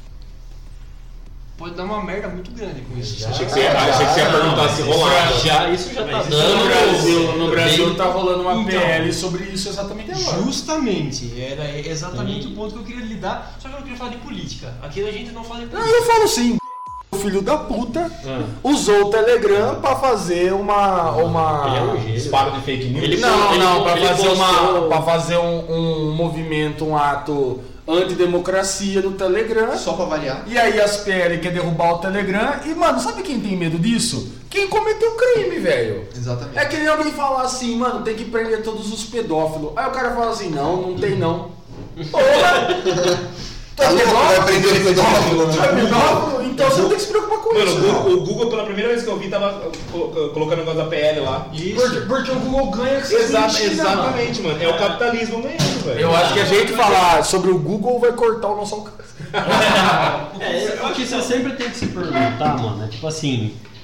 pode dar uma merda muito grande com isso? Achei que você ia, achei que você ia perguntar se rolava. Já, isso já tá Mas isso dando... No Brasil, no Brasil bem- tá rolando uma Então. P L sobre isso exatamente agora. Justamente, era exatamente Sim. o ponto que eu queria lidar, só que eu não queria falar de política. Aqui a gente não fala de Não, política. eu falo assim, o filho da puta Ah. usou o Telegram pra fazer uma... Ele é uma... um gênio. Disparo de fake news. Ele- Não, ele- não, pra ele fazer, uma, postou- pra fazer um, um movimento, um ato antidemocracia no Telegram. Só pra variar. E aí as P L quer derrubar o Telegram. E, mano, sabe quem tem medo disso? Quem cometeu crime, velho. Exatamente. É que nem alguém falar assim, mano, tem que prender todos os pedófilos. Aí o cara fala assim, não, não tem não. Porra! Tu é Tá louco, vai pedófilo? prender pedófilo, Tu é né? pedófilo? Então você não tem que se preocupar com Mano, isso. o Google, o Google, pela primeira vez que eu vi, tava colo- colocando o negócio da P L lá. Porque, porque o Google ganha que você Exa- mentira, mano. exatamente, mano. É o capitalismo mesmo, velho. Eu acho que a gente falar sobre o Google vai cortar o nosso alcance. É, o que você sempre tem que se perguntar, mano, é tipo assim,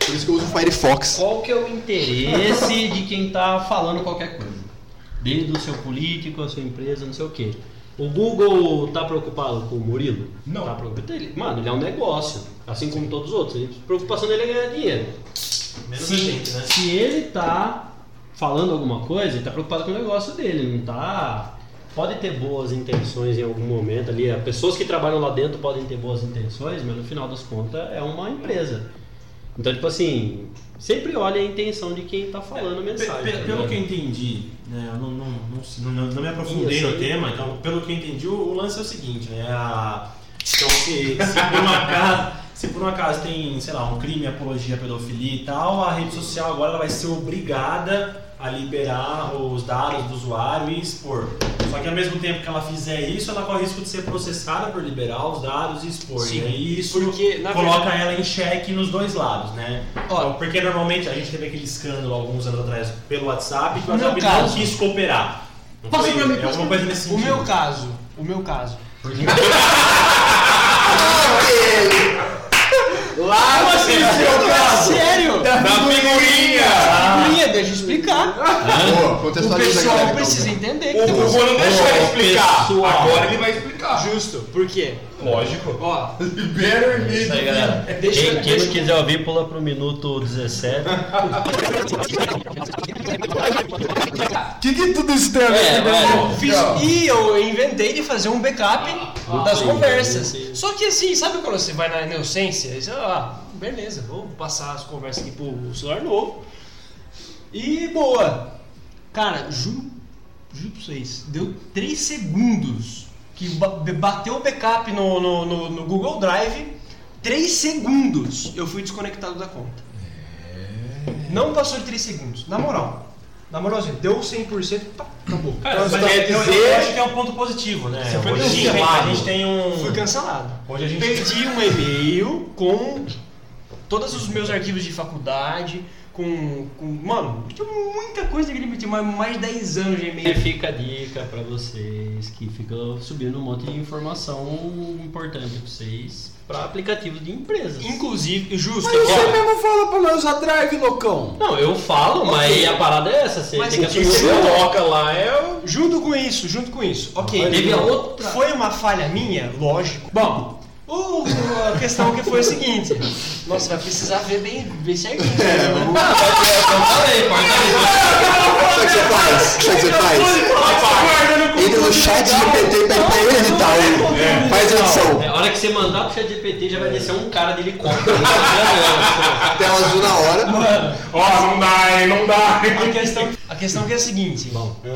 Por isso que eu uso o Firefox. Qual que é o interesse de quem tá falando qualquer coisa? Desde o seu político, a sua empresa, não sei o quê. O Google tá preocupado com o Murilo? Não. Tá preocupado. Ele, mano, ele é um negócio, assim como todos os outros. A preocupação dele é ganhar dinheiro. Menos Se, a gente, né? se ele tá falando alguma coisa, ele tá preocupado com o negócio dele, ele não tá... Pode ter boas intenções em algum momento ali, as pessoas que trabalham lá dentro podem ter boas intenções, mas no final das contas é uma empresa. Então, tipo assim, sempre olha a intenção de quem tá falando a mensagem. Pe- tá pelo ligado? que eu entendi, né, eu não, não, não, não, não me aprofundei Sim, eu no sei. tema, então pelo que eu entendi, o, o lance é o seguinte, né? A, então se, se, por um acaso, se por um acaso tem, sei lá, um crime, apologia à pedofilia e tal, a rede social agora ela vai ser obrigada a liberar os dados do usuário e expor. Só que ao mesmo tempo que ela fizer isso, ela corre o risco de ser processada por liberar os dados e expor. Sim, né? E isso porque, na coloca verdade- ela em xeque nos dois lados, né? Ó, Então, porque normalmente a gente teve aquele escândalo alguns anos atrás pelo WhatsApp que o No meu WhatsApp não caso- quis cooperar. Não Passa foi? pra mim, É passa alguma pra coisa mim. nesse O sentido. meu caso, o meu caso. Lá no seu caso. Sério? Da figurinha. Figurinha, deixa eu explicar. Boa, O contextualiza, pessoal galera, então. precisa entender que O tem Google uma- não deixou ele explicar. pessoal. Agora ele vai explicar. Justo, por quê? Lógico. Ó, Libera o Isso aí, galera. Deixa- quem, quem deixa- não quiser ouvir, pula pro minuto dezessete. O que, que tudo isso tem a ver É, com vai. fiz, e eu inventei de fazer um backup das sim, conversas. sim, sim. Só que assim, sabe quando você vai na inocência? Você, ah, beleza, vou passar as conversas aqui pro celular novo. E boa. Cara, juro, juro pra vocês, deu três segundos que ba- bateu o backup no, no, no, no Google Drive. três segundos eu fui desconectado da conta. Não passou de três segundos, na moral. Na moralzinha, deu cem por cento, pá, acabou. Cara, Então, mas quer eu, dizer- eu acho que é um ponto positivo, né? Você foi Hoje a gente, cancelado. a gente tem um. Fui cancelado. Hoje a gente Perdi um e-mail com todos os meus arquivos de faculdade, com, com mano, tinha muita coisa que ele tinha mais, mais de dez anos de E e-mail. fica a dica pra vocês que ficam subindo um monte de informação importante pra vocês pra aplicativos de empresas. Inclusive, justo, Mas você ó, mesmo fala pra nós usar Drive, loucão. Não, eu falo, mas Ok. a parada é essa, você Mas tem que o que assumir Você o seu. coloca lá é o. junto com isso, junto com isso. Ok, Teve a outra. foi uma falha minha? Lógico. Bom, o, a questão que foi a seguinte. Nossa, vai precisar ver bem, bem certinho. É, Sabe o que você faz? Sabe o que você faz? Entra no chat G P T e pede pra ele editar. ele. Faz a edição. É, a hora que você mandar pro chat G P T já vai descer um cara de helicóptero. Tela azul na hora. Mano, Ó, não dá, hein? Não dá. a questão, a questão que é a seguinte.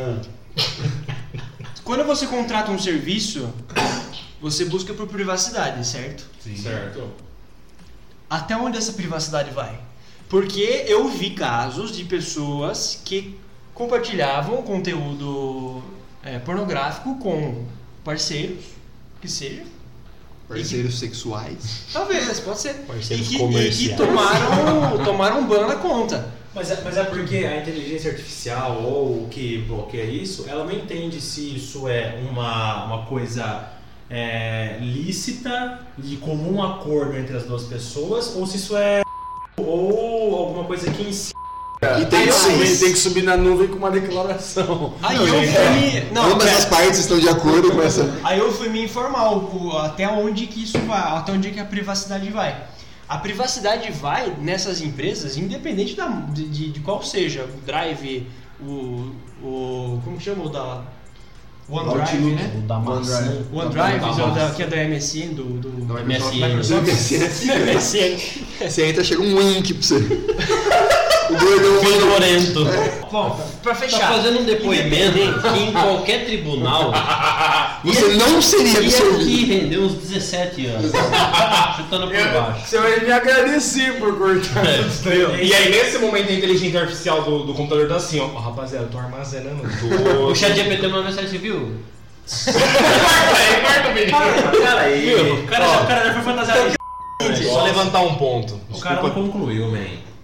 Quando você contrata um serviço, você busca por privacidade, certo? Certo. Até onde essa privacidade vai? Porque eu vi casos de pessoas que compartilhavam conteúdo é, pornográfico com parceiros, que seja. Parceiros sexuais. Talvez, pode ser. Parceiros e que, e comerciais. que tomaram, tomaram um ban na conta. Mas é, mas é porque a inteligência artificial ou o que bloqueia isso, ela não entende se isso é uma, uma coisa é, lícita, de comum acordo entre as duas pessoas, ou se isso é ou alguma coisa que em si. E tem que, eu subir, fiz- tem que subir na nuvem com uma declaração. Aí eu fui me. Não, Ambas pera. as partes estão de acordo com essa. Aí eu fui me informar o- o- até onde que isso vai, até onde que a privacidade vai. A privacidade vai nessas empresas, independente da, de, de, de qual seja, o Drive, o, o como que chama o da OneDrive, né? O da maçã. O OneDrive, Da o da, maçã. que é da M S N, do, do M S N. Microsoft. M S N. M S N. Você entra, chega um link pra você. O gordão manda. Fedorento. Bom, pra Tá fechar. fazendo um depoimento que em qualquer tribunal Você não seria ia absolvido. aqui render uns dezessete anos. Chutando por baixo. Você vai me agradecer por cortar. E aí, nesse momento, a inteligência artificial do, do computador tá assim, ó. Ó, rapaziada, eu tô armazenando tudo. O chat G P T não é mensagem, você viu? Aí, quarto vídeo. Cara, aí. O cara, o cara já foi fantasiado. Só levantar um ponto. O cara não Desculpa. concluiu, man.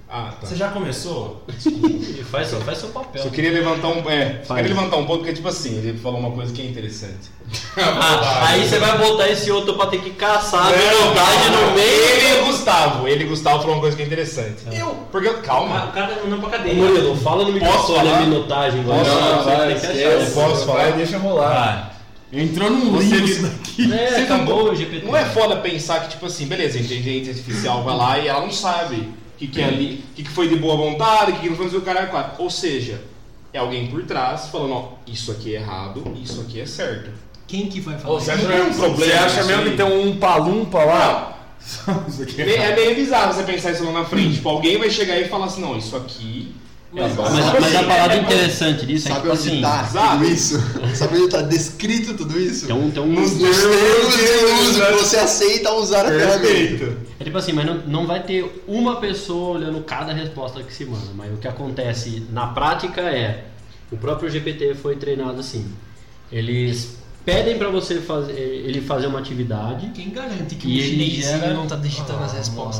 Ah, tá. Você já começou? E faz, seu- faz seu papel. Só queria levantar um. É, só Faz. queria levantar um ponto, porque, tipo assim, ele falou uma coisa que é interessante. Ah, aí você vai botar esse outro pra ter que caçar a Não, minutagem no meio. Ele e o Gustavo. Ele e o Gustavo falou uma coisa que é interessante. Eu? Porque, Ah, calma. o cara tá mandando pra Ô, cadeia. Murilo, fala no microfone falar? a minutagem. vai. Posso? Não, Não, você vai, tem que esquece. achar. Eu posso falar? Deixa rolar. Vai. Entrou num Você livro diz- isso daqui. É, Você acabou não- o G P T. Não é foda pensar que, tipo assim, beleza, a inteligência artificial vai lá e ela não sabe o que, que é ali, o que, que foi de boa vontade, o que, que não foi do caralho quatro. Ou seja, é alguém por trás falando, ó, isso aqui é errado, isso aqui é certo. Quem que vai falar Ô, Você isso? acha, Não tem um mesmo, problema você acha isso mesmo aí? que tem um palumpa lá? Isso aqui Me- É meio bizarro você pensar isso lá na frente. Tipo, alguém vai chegar e falar assim, não, isso aqui é Mas, bom. mas- mas a parada interessante disso é que, Sabe tipo onde assim, tá exato. tudo isso? Sabe onde tá descrito tudo isso? tem um, tem um, Nos termos de uso que você aceita usar a ferramenta. Perfeito. É tipo assim, mas não, não vai ter uma pessoa olhando cada resposta que se manda. Mas o que acontece na prática é, o próprio G P T foi treinado assim. Eles pedem pra você fazer, ele fazer uma atividade. Quem garante que E o ele chinesinho gera- não tá digitando as respostas?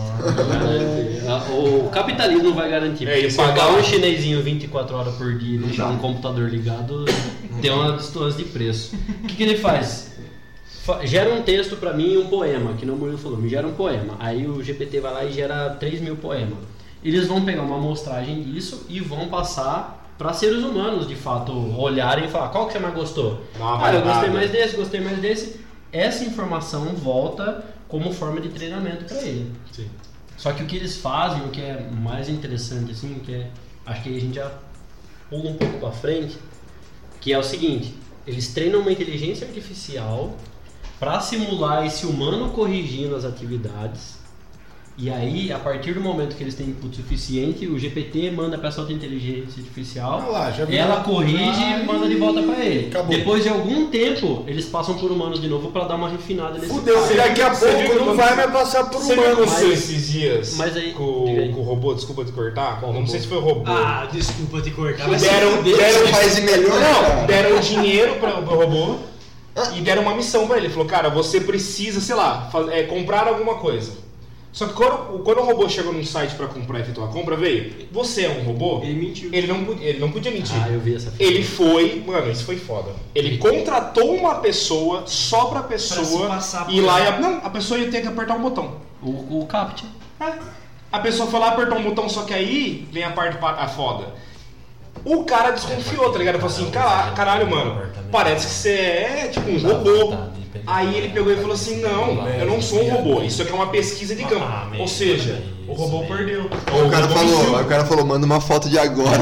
O capitalismo vai garantir. É porque isso, pagar é um chinesinho vinte e quatro horas por dia e deixar um computador ligado tem uma distância de preço. O que, que ele faz? Fa- Gera um texto pra mim e um poema, que não o Murilo falou, me gera um poema. Aí o G P T vai lá e gera três mil poemas. Eles vão pegar uma amostragem disso e vão passar para seres humanos, de fato, olharem e falar qual que você mais gostou. Dá uma Ah, eu gostei validada. mais desse, gostei mais desse. Essa informação volta como forma de treinamento para ele. Sim. Só que o que eles fazem, o que é mais interessante, assim, que é, acho que a gente já pula um pouco para frente, que é o seguinte: eles treinam uma inteligência artificial para simular esse humano corrigindo as atividades. E aí, a partir do momento que eles têm input suficiente, o G P T manda para essa outra inteligência artificial, Ah lá, já vi. ela corrige Ah, e manda de volta para ele. acabou. Depois de algum tempo, eles passam por humanos de novo para dar uma refinada nesse Fudeu, cara. daqui a Você viu pouco que não quando- vai mais passar por Você viu o que humano. aconteceu mas- esses dias mas aí- com, diga aí. com o robô? Desculpa te cortar. Qual não robô? sei se foi o robô. Ah, desculpa te cortar. Vai se deram, fuder. deram, Faz melhor, não, cara. deram dinheiro para o robô e deram uma missão para ele. Falou, cara, você precisa, sei lá, faz- é, comprar alguma coisa. Só que quando, quando o robô chegou num site para comprar e efetuar a compra, veio, você é um robô? Ele mentiu. Ele não, podia- ele não podia mentir. Ah, eu vi essa fita. Ele foi, mano, isso foi foda. Ele contratou uma pessoa só pra Pra se pessoa passar por ir lá e. ela. a- Não, a pessoa ia ter que apertar um botão. O, o Capt. É. A pessoa foi lá, apertou um botão, só que aí vem a parte pa- a foda. O cara desconfiou, tá ligado? Ele falou assim, "Cara- caralho, mano, parece que você é tipo um robô. Aí ele pegou e falou assim, não, eu não sou um robô, isso aqui é uma pesquisa de campo. Ou seja, o robô perdeu. O cara falou, o cara falou, manda uma foto de agora.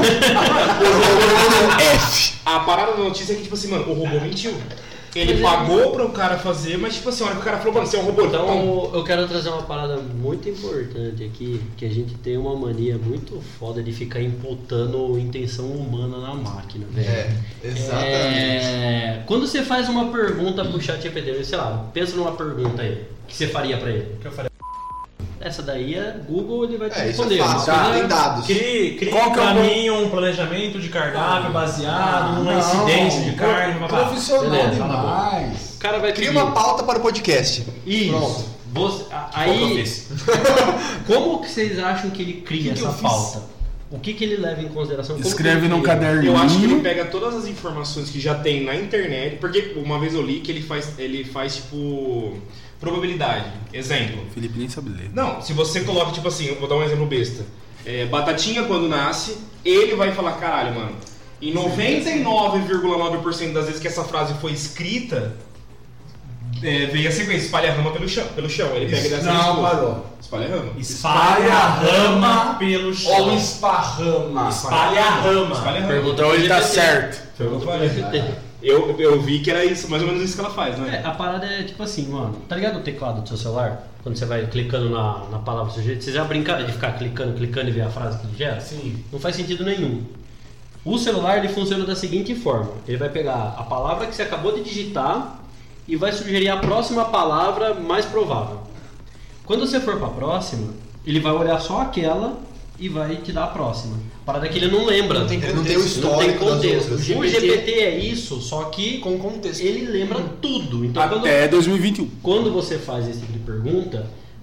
F. A parada da notícia é que, tipo assim, mano, o robô mentiu. Ele pagou para o cara fazer, mas tipo assim, a hora que o cara falou, mano, você é um robô. Então, Então, eu quero trazer uma parada muito importante aqui, que a gente tem uma mania muito foda de ficar imputando intenção humana na máquina, velho. É, exatamente. É, quando você faz uma pergunta pro chat G P T, sei lá, pensa numa pergunta aí, que você faria pra ele? O que eu faria? Essa daí é Google, ele vai te É, isso responder. é fácil, Uma tá, coisa- tem dados. Crie, crie Qual que é pra o- mim um planejamento de cardápio baseado numa Não, incidência de pro- carne. babá. Profissional Beleza, cala a boca. demais. O cara vai Cria pedir- uma pauta para o podcast. Isso. Pronto. Você- a- Qual que eu aí, fiz? como que vocês acham que ele cria que que eu essa fiz? pauta? O que, que ele leva em consideração? Como Escreve que ele num cria? caderninho. eu acho que ele pega todas as informações que já tem na internet, porque uma vez eu li que ele faz, ele faz tipo probabilidade. Exemplo. Felipe nem sabe ler. Não, se você coloca, tipo assim, eu vou dar um exemplo besta. É, batatinha quando nasce, ele vai falar, caralho, mano, em noventa e nove vírgula nove por cento das vezes que essa frase foi escrita, é, veio a sequência, espalha a rama pelo chão. Pelo chão. Ele pega dessa Não, parou. Espalha a rama. Espalha a rama pelo chão. Ou esparrama. Espalha a rama. Espalha a rama. Pergunta Então ele tá G P T. certo. Foi o que eu falei. Eu, eu vi que era isso, mais ou menos isso que ela faz, né? É, a parada é tipo assim, mano. Tá ligado o teclado do seu celular? Quando você vai clicando na, na palavra do sujeito, você já brincaram de ficar clicando, clicando e ver a frase que ele gera? Sim. Não faz sentido nenhum. O celular ele funciona da seguinte forma: ele vai pegar a palavra que você acabou de digitar e vai sugerir a próxima palavra mais provável. Quando você for para a próxima, ele vai olhar só aquela e vai te dar a próxima. A parada é que ele não lembra. Não tem Ele não tem o contexto. Não tem histórico das contexto. outras. O G P T é isso, só que Com contexto. ele lembra tudo. Então quando, Até dois mil e vinte e um. quando você faz esse tipo de pergunta,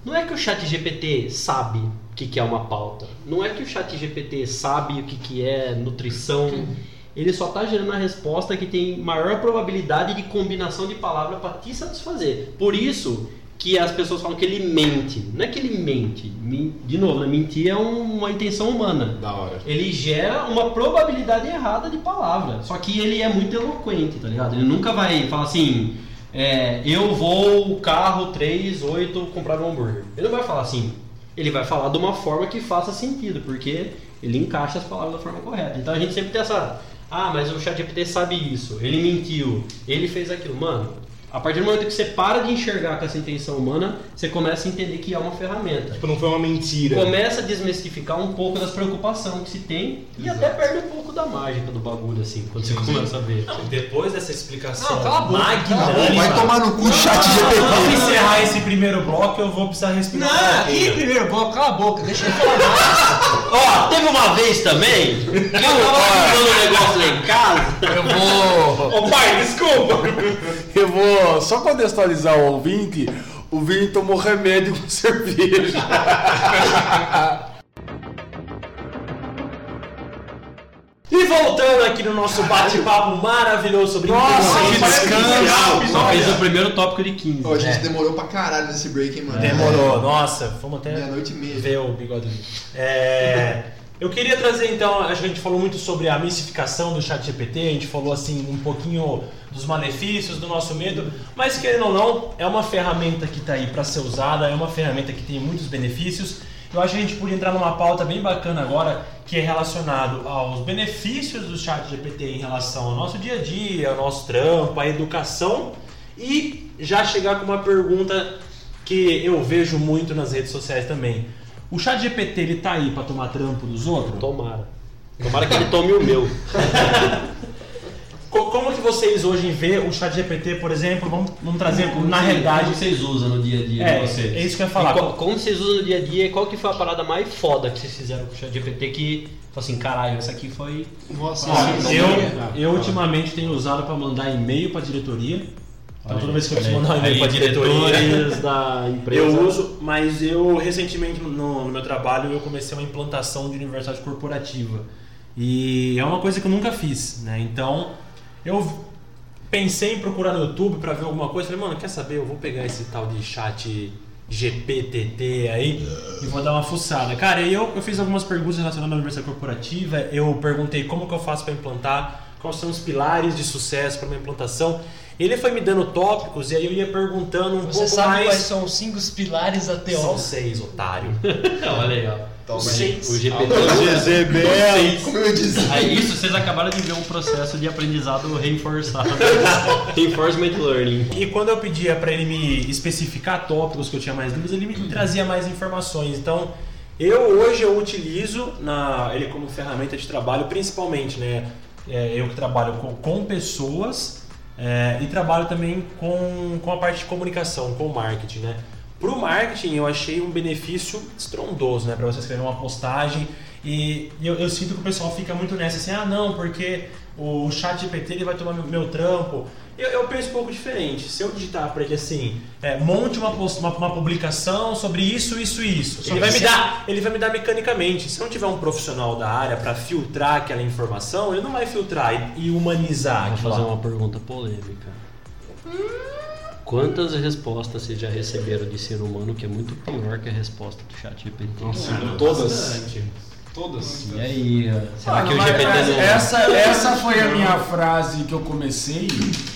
Não é que o chat G P T sabe o que, que é uma pauta. Não é que o chat G P T sabe o que, que é nutrição. Ele só está gerando a resposta que tem maior probabilidade de combinação de palavras para te satisfazer. Por isso que as pessoas falam que ele mente. Não é que ele mente. De novo, né? Mentir é uma intenção humana. Da hora. Ele gera uma probabilidade errada de palavra. Só que ele é muito eloquente, tá ligado? Ele nunca vai falar assim... É, eu vou carro três oito comprar um hambúrguer. Ele não vai falar assim. Ele vai falar de uma forma que faça sentido, porque ele encaixa as palavras da forma correta. Então a gente sempre tem essa... Ah, mas o ChatGPT sabe isso. Ele mentiu. Ele fez aquilo. Mano, a partir do momento que você para de enxergar com essa intenção humana, você começa a entender que é uma ferramenta. Tipo, não foi uma mentira. Começa a desmistificar um pouco das preocupações que se tem e Exato. até perde um pouco da mágica do bagulho, assim, quando você começa a ver. Não, depois dessa explicação Não, cala a boca, magnânima... Vai tomar no cu chat G P T. Vamos encerrar esse primeiro bloco, eu vou precisar respirar. Não, um aqui pouquinho. primeiro bloco, cala a boca, deixa ele falar. Ó, teve uma vez também que eu tava fazendo um negócio lá em casa. Eu vou. Ô pai, desculpa! Eu vou só contextualizar o ouvinte. O Vini tomou remédio com cerveja. E voltando aqui no nosso bate-papo maravilhoso sobre Nossa, que inteligência artificial. descanso! Só fez o primeiro tópico de quinze. Ô, a gente demorou pra caralho nesse break, hein, mano. Demorou, nossa, fomos até Meia-noite e meia. ver o bigode. É, eu queria trazer então, acho que a gente falou muito sobre a mistificação do ChatGPT, a gente falou assim um pouquinho dos malefícios, do nosso medo, mas querendo ou não, é uma ferramenta que está aí para ser usada, é uma ferramenta que tem muitos benefícios. Eu acho que a gente podia entrar numa pauta bem bacana agora, que é relacionado aos benefícios do ChatGPT em relação ao nosso dia a dia, ao nosso trampo, à educação, e já chegar com uma pergunta que eu vejo muito nas redes sociais também. O ChatGPT, ele tá aí para tomar trampo dos outros? Tomara. Tomara que ele tome o meu. Co- Como que vocês hoje vê o ChatGPT, por exemplo, vamos, vamos trazer na realidade... Como vocês usam no dia a dia É, de vocês? é isso que eu ia falar. E qual- como vocês usam no dia a dia e qual que foi a parada mais foda que vocês fizeram com o ChatGPT que, falou assim, caralho, essa aqui foi... Nossa, Ó, sim, eu, sim. eu ultimamente tenho usado para mandar e-mail para diretoria. Então Olha toda aí, vez que eu olha preciso mandar um aí. e-mail para Aí, diretoria, diretores da empresa. eu uso, mas eu recentemente no, no meu trabalho eu comecei uma implantação de universidade corporativa. E é uma coisa que eu nunca fiz, né? Então eu pensei em procurar no YouTube para ver alguma coisa. Falei, mano, quer saber? Eu vou pegar esse tal de chat G P T T aí e vou dar uma fuçada. Cara, e eu, eu fiz algumas perguntas relacionadas à universidade corporativa. Eu perguntei como que eu faço para implantar, quais são os pilares de sucesso para uma implantação. Ele foi me dando tópicos e aí eu ia perguntando um Você pouco sabe mais. quais são os cinco pilares da São teoria? seis, otário. Olha aí, ó. Toma Sim, aí. o G P T. Como eu disse. Aí isso vocês acabaram de ver um processo de aprendizado reforçado. Reinforcement learning. E quando eu pedia para ele me especificar tópicos que eu tinha mais dúvidas, ele me trazia mais informações. Então, eu hoje eu utilizo na, ele como ferramenta de trabalho, principalmente, né? É, eu que trabalho com, com pessoas é, e trabalho também com, com a parte de comunicação, com marketing, né? Para o marketing eu achei um benefício estrondoso, né? Para você escrever uma postagem e eu, eu sinto que o pessoal fica muito nessa assim, ah não, porque o ChatGPT ele vai tomar meu, meu trampo. Eu, eu penso um pouco diferente. Se eu digitar para ele assim, é, monte uma, post, uma, uma publicação sobre isso, isso e isso, ele vai, me dar, ele vai me dar mecanicamente. Se não tiver um profissional da área para filtrar aquela informação, ele não vai filtrar e, e humanizar. Vou aquilo fazer lá. uma pergunta polêmica. Quantas respostas vocês já receberam de ser humano que é muito pior que a resposta do ChatGPT? Todas. Bastante. Todas. E aí, será Mano, que o mas G P T essa, não... essa, essa foi a minha frase que eu comecei.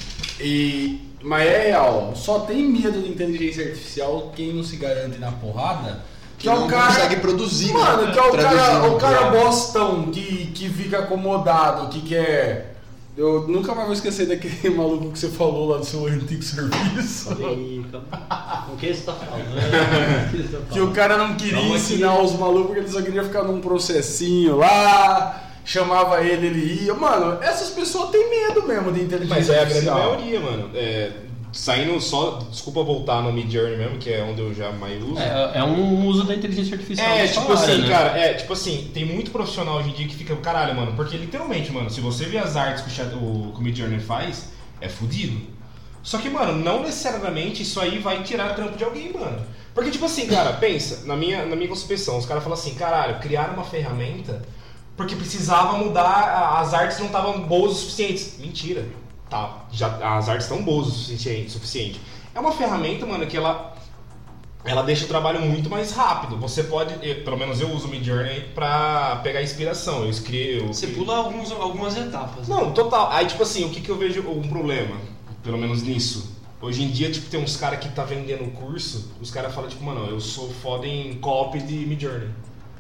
E, mas é real, só tem medo de inteligência artificial quem não se garante na porrada. Que não consegue produzir, Mano, né? que é o Traduzir cara, no o cara plural. bostão que, que fica acomodado, que quer. Eu nunca mais vou esquecer daquele maluco que você falou lá do seu antigo serviço. Aí, calma. O que você tá falando? O que você tá Que falando? o cara não queria Calma que- ensinar os malucos porque ele só queria ficar num processinho lá, chamava ele, ele ia. Mano, essas pessoas têm medo mesmo de inteligência Mas é a grande artificial. maioria, mano. É, saindo só, desculpa voltar no Mid Journey mesmo, que é onde eu já mais uso. É, é um uso da inteligência artificial. É, na tipo sua área, assim, né? cara, é, tipo assim, tem muito profissional hoje em dia que fica, caralho, mano, porque literalmente, mano, se você vê as artes que o, chat, o, que o Mid Journey faz, é fudido. Só que, mano, não necessariamente isso aí vai tirar trampo de alguém, mano. Porque, tipo assim, cara, pensa, na minha, na minha concepção, os caras falam assim, caralho, criaram uma ferramenta porque precisava mudar, as artes não estavam boas o suficiente. Mentira. Tá, já, as artes estão boas o suficiente, suficiente. É uma ferramenta, mano, que ela, ela deixa o trabalho muito mais rápido. Você pode, eu, pelo menos eu uso o Midjourney pra pegar inspiração. Eu escrevo... Você pula alguns, algumas etapas. Né? Não, total. Aí, tipo assim, o que, que eu vejo um problema, pelo menos nisso? Hoje em dia, tipo, tem uns caras que tá vendendo o curso, os caras falam, tipo, mano, eu sou foda em copy de Midjourney.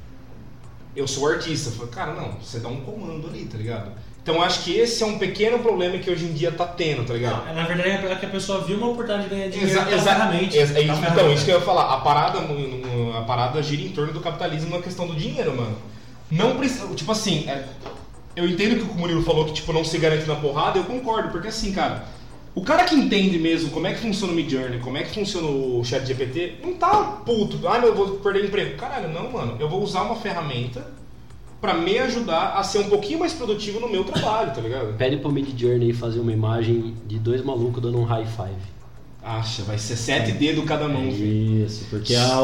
Eu sou artista. Eu falo, cara, não, você dá um comando ali, tá ligado? Então eu acho que esse é um pequeno problema que hoje em dia tá tendo, tá ligado? Não, na verdade é que a pessoa viu uma oportunidade de ganhar dinheiro. Exa exatamente. Exa então, ferramenta. Isso que eu ia falar. A parada, a parada gira em torno do capitalismo na questão do dinheiro, mano. Não precisa. Tipo assim, é, eu entendo que o Murilo falou que tipo, não se garante na porrada, eu concordo, porque assim, cara, o cara que entende mesmo como é que funciona o Midjourney, como é que funciona o ChatGPT, não tá puto. Ah, meu, eu vou perder emprego. Caralho, não, mano. Eu vou usar uma ferramenta pra me ajudar a ser um pouquinho mais produtivo no meu trabalho, tá ligado? Pede pro Midjourney fazer uma imagem de dois malucos dando um high five. Acha, vai ser sete dedos cada mão, filho. Isso, porque a,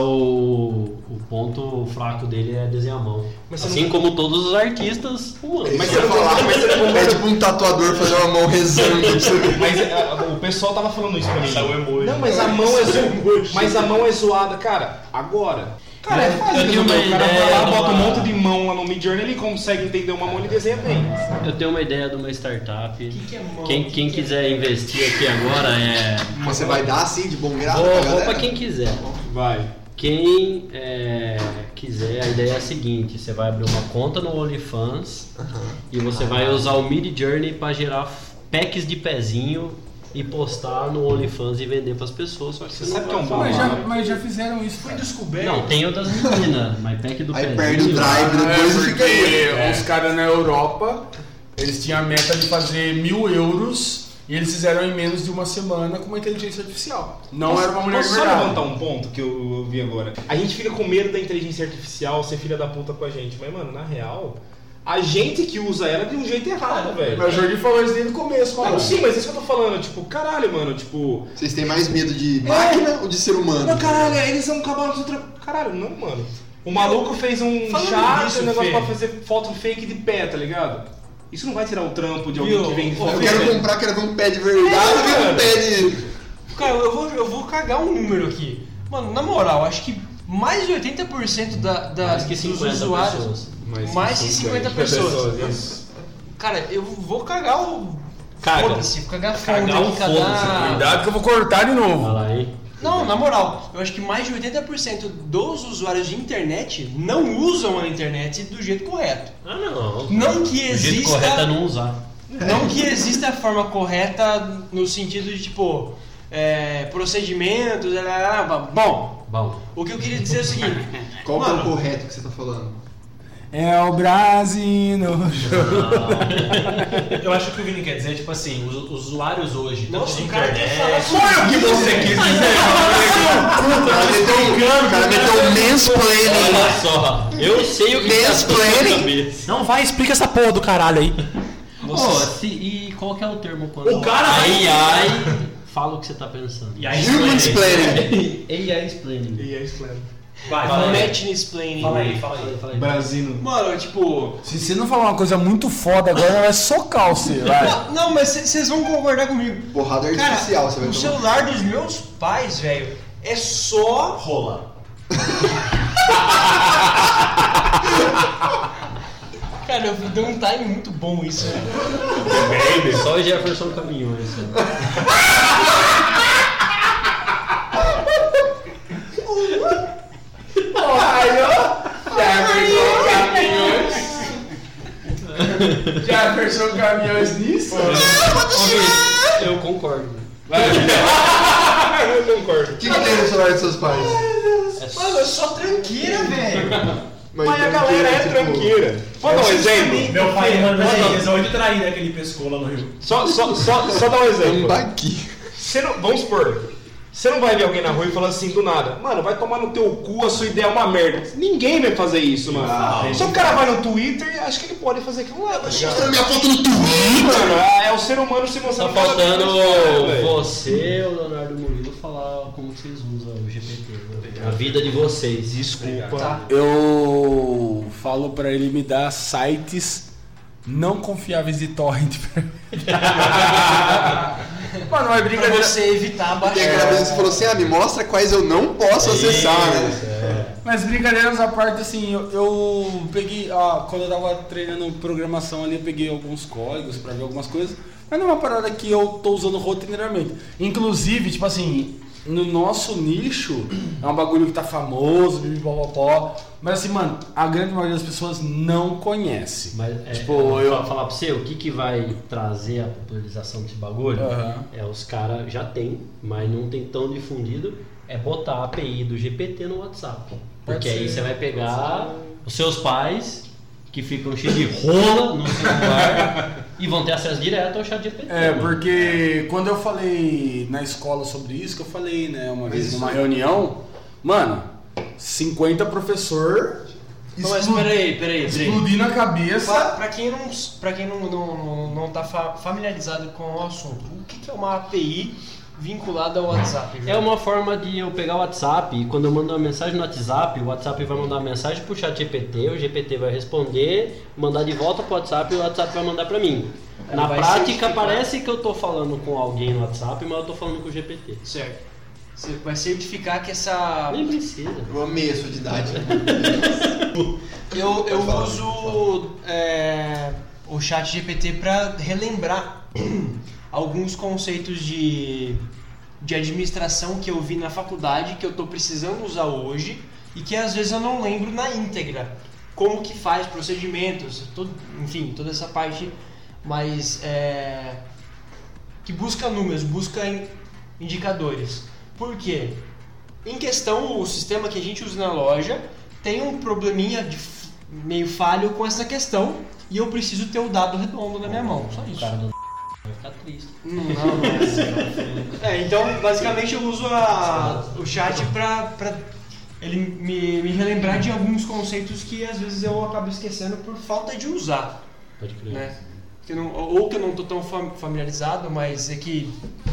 o, o ponto fraco dele é desenhar a mão. Mas assim não... como todos os artistas humanos. Mas você não falar, mas você não... É tipo um tatuador fazer uma mão rezando. Mas a, o pessoal tava falando isso pra mim. Não, mas a mão é zoada. Mas a mão é zoada, cara. Agora. Cara, é fácil. O cara vai lá, bota um monte de mão lá no Midjourney, ele consegue entender uma mão e desenha bem. Eu tenho uma ideia de uma startup. Que que é mão? Quem, quem que quiser é... investir aqui agora é. Você vai dar assim de bom grado? Vou, pra vou galera? pra quem quiser. Vai. Quem é, quiser, a ideia é a seguinte: você vai abrir uma conta no OnlyFans Uhum. e você ah. vai usar o Midjourney para gerar packs de pezinho e postar no OnlyFans e vender pras pessoas. Só que você, você sabe que é um bom. Mas já, mas já fizeram isso. Foi descoberto. Não, tem o das meninas, mas pack do Aí pezinho. perde o drive, depois é, fica aí. porque os caras na Europa, eles tinham a meta de fazer mil euros e eles fizeram em menos de uma semana com uma inteligência artificial. Não Posso, era uma mulher de posso só verdade. levantar um ponto que eu vi agora? A gente fica com medo da inteligência artificial ser filha da puta com a gente, mas mano, na real... A gente que usa ela de um jeito errado, velho. Mas o Jordi falou isso desde o começo, mano. Não, sim, mas isso que eu tô falando, tipo, caralho, mano, tipo... Vocês têm mais medo de máquina é. ou de ser humano? Não, caralho, eles são cavalos do tra... Caralho, não, mano. O maluco fez um chat, um negócio pra fazer foto fake de pé, tá ligado? Isso não vai tirar o trampo de alguém Viu? que vende Eu foto. Eu quero comprar, quero ver um pé de verdade, É, ver um pé de... Cara, eu vou, eu vou cagar um número aqui. Mano, na moral, acho que mais de oitenta por cento da, da, Mais que dos cinquenta usuários... pessoas. Mais, mais de cinquenta pessoas. pessoas. Cara, eu vou cagar o... Caga. Foda-se, vou cagar foda Cagar o aqui, cagar... Cuidado que eu vou cortar de novo. Vai lá, hein? Não, na moral, eu acho que mais de oitenta por cento dos usuários de internet não usam a internet do jeito correto. Ah, não. Não que O jeito exista... correto é não usar. Não que exista a forma correta no sentido de, tipo, é, procedimentos... Bom, Bom. o que eu queria dizer é o seguinte... Qual que é mano, o correto que você tá falando? É o Brasil no Eu acho que o que o Vini quer dizer é tipo assim, os, os usuários hoje, tanto Nossa, de o cara quer internet... falar Foi o que você quis dizer. O cara meteu, o cara meteu um mansplaining. Olha só, eu sei o que tá na sua cabeça. Não vai, explica essa porra do caralho aí. Pô, se, e qual que é o termo quando O cara a vai- A I fala o que você tá pensando? E aí, Human explaining. A I explaining. E é isso, vai, fala aí. Mansplaining. Fala aí, fala aí. Fala aí. Brasil. Mano, tipo... Se você não falar uma coisa muito foda agora, vai socar você, vai. Não, não, mas vocês vão concordar comigo. Porrada Cara, artificial, você vai o tomar. celular dos meus pais, velho, é só... Rola. Cara, eu dei um time muito bom isso, né? Só o Jefferson Caminhões. Jefferson Caminhões nisso? Eu concordo. Eu concordo. O que, que tem no celular dos seus pais? Mano, é só tranqueira, velho. Mas a tranqueira, galera é tipo, tranqueira. Pode dar um exemplo? Meu pai manda tesão de trair, aquele pescoço lá no Rio. Só, só, só, só dar um Um exemplo. baqui. Você não, vamos supor, Você não vai ver alguém na rua e falar assim do nada, mano, vai tomar no teu cu, a sua ideia é uma merda. Ninguém vai fazer isso, mano. Ah, se o cara vai no Twitter, acho que ele pode fazer aquilo lá. Tira minha foto no Twitter! Mano, é, é o ser humano se mostrando. Tá faltando cara, você, o Leonardo Murilo, falar como vocês usam o G P T. Né? A vida de vocês. Desculpa. Tá. Eu falo pra ele me dar sites não confiáveis de torrent. Mano, mas Pra brincadeira. você evitar Tem baixar. aquela vez que você falou assim, ah, me mostra quais eu não posso acessar, né? Mas brincadeiras à parte, assim, eu, eu peguei, ah, quando eu tava treinando programação ali, eu peguei alguns códigos pra ver algumas coisas, mas não é uma parada que eu tô usando rotineiramente. Inclusive, tipo assim, no nosso nicho, é um bagulho que tá famoso, pipipopopó, mas assim, mano, a grande maioria das pessoas não conhece. Mas é, Tipo, eu vou eu- falar- falar pra você, o que, que vai trazer a popularização desse bagulho Aham. é os caras já tem, mas não tem tão difundido, é botar a A P I do G P T no WhatsApp. Porque Pode aí ser, você vai pegar pode os seus pais, que ficam cheios de rola no celular, e vão ter acesso direto ao chat G P T. É, mano. porque quando eu falei na escola sobre isso, que eu falei, né, uma vez isso numa aí. reunião, mano, cinquenta professor Não, mas peraí, peraí, peraí. explodindo a cabeça. Pra, pra quem, não, pra quem não, não, não, não tá fa- familiarizado com o assunto, o que, que é uma A P I vinculada ao WhatsApp? É uma forma de eu pegar o WhatsApp e quando eu mando uma mensagem no WhatsApp, o WhatsApp vai mandar uma mensagem pro chat G P T, o G P T vai responder, mandar de volta pro WhatsApp e o WhatsApp vai mandar pra mim. Ela Na vai prática certificar. parece que eu tô falando com alguém no WhatsApp, mas eu tô falando com o G P T. Certo. Você vai certificar que essa... Nem precisa. Eu amei a sua didática. Eu, eu Pode falar, uso é, o chat G P T para relembrar alguns conceitos de, de administração que eu vi na faculdade, que eu estou precisando usar hoje e que às vezes eu não lembro na íntegra. Como que faz, procedimentos, todo, enfim, toda essa parte mais... É, que busca números, busca in- indicadores. Por quê? Em questão, o sistema que a gente usa na loja tem um probleminha de f- meio falho com essa questão e eu preciso ter o dado redondo na minha mão, só O isso. cara do vai ficar triste. Não, não, não é assim. É, então, basicamente eu uso a, o chat pra, pra ele me, me relembrar de alguns conceitos que às vezes eu acabo esquecendo por falta de usar, Pode crer. né? Que eu não, ou que eu não tô tão fam- familiarizado, mas é que...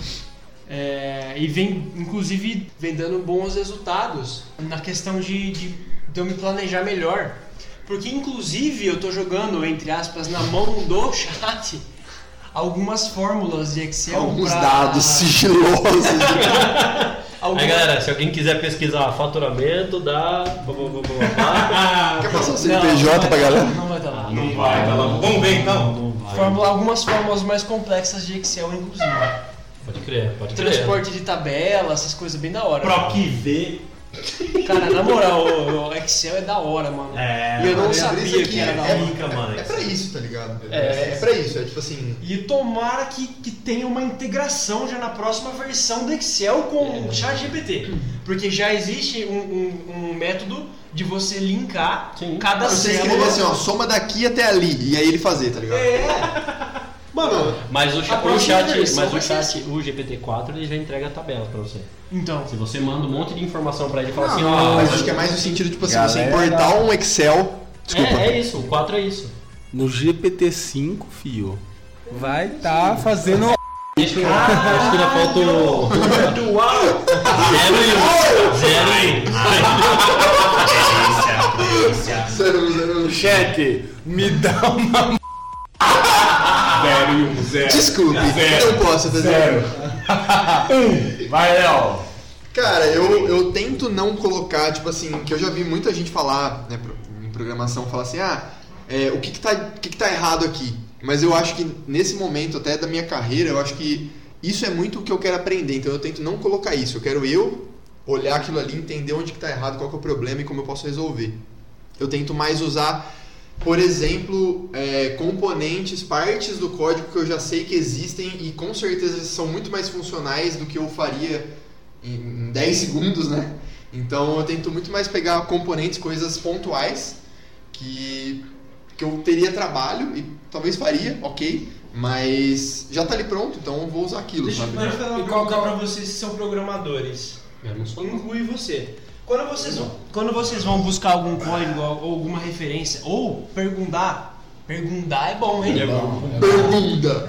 É, e vem, inclusive, vem dando bons resultados na questão de, de, de eu me planejar melhor. Porque, inclusive, eu tô jogando, entre aspas, na mão do chat algumas fórmulas de Excel. Alguns pra- dados sigilosos. alguma- Aí galera, se alguém quiser pesquisar faturamento, dá. blá, blá, blá, blá, blá. Quer passar o Não, C N P J não vai pra tá lá, galera? Não vai estar lá. Não vai, tá lá. Vamos ver então. Não vai. Fórmula, algumas fórmulas mais complexas de Excel, inclusive. Pode crer, pode crer. Transporte de tabela, essas coisas bem da hora. Pro que vê. Cara, na moral, o o Excel é da hora, mano. É, E eu não mano, sabia isso aqui que era da é hora. rica, mano. É pra isso, tá ligado? É. É, é pra isso, é tipo assim. E tomara que, que tenha uma integração já na próxima versão do Excel com o chat G P T. Porque já existe um, um- um método de você linkar Sim. cada Você escrever célula. assim, ó, soma daqui até ali, e aí ele fazer, tá ligado? É, Mano, Mas o, A cha- o próxima chat, versão mas vai o ser chat, o G P T quatro ele já entrega a tabela pra você. então. Se você manda um monte de informação pra ele e fala assim, Não, ó. mas acho que é mais no sentido, tipo assim, você Galera. importar um Excel. Desculpa. É, é isso, o quatro é isso. No G P T cinco, fio, vai tá fazendo. Deixa eu. Acho que ainda falta o. Zero e um. Zero e um. Zero, zero. Chat, me dá uma. Zero e um, zero. Desculpe, Zero. não posso fazer. Zero. Vai, Léo. Cara, eu, eu tento não colocar, tipo assim, que eu já vi muita gente falar, né, pro- em programação, falar assim, ah, é, o que que tá, o que que tá errado aqui? Mas eu acho que nesse momento, até da minha carreira, eu acho que isso é muito o que eu quero aprender, então eu tento não colocar isso, eu quero eu olhar aquilo ali, entender onde que tá errado, qual que é o problema e como eu posso resolver. Eu tento mais usar, por exemplo, é, componentes, partes do código que eu já sei que existem e com certeza são muito mais funcionais do que eu faria em dez segundos, né? Então eu tento muito mais pegar componentes, coisas pontuais que, que eu teria trabalho e talvez faria, ok, Mas já tá ali pronto, então eu vou usar aquilo, Deixa sabe? eu fazer uma E qual pergunta que é o- pra vocês que são programadores. Eu não sou. Inclui você. Quando vocês, vão, quando vocês vão buscar algum código ou alguma referência, ou perguntar, perguntar é bom, hein? Pergunta!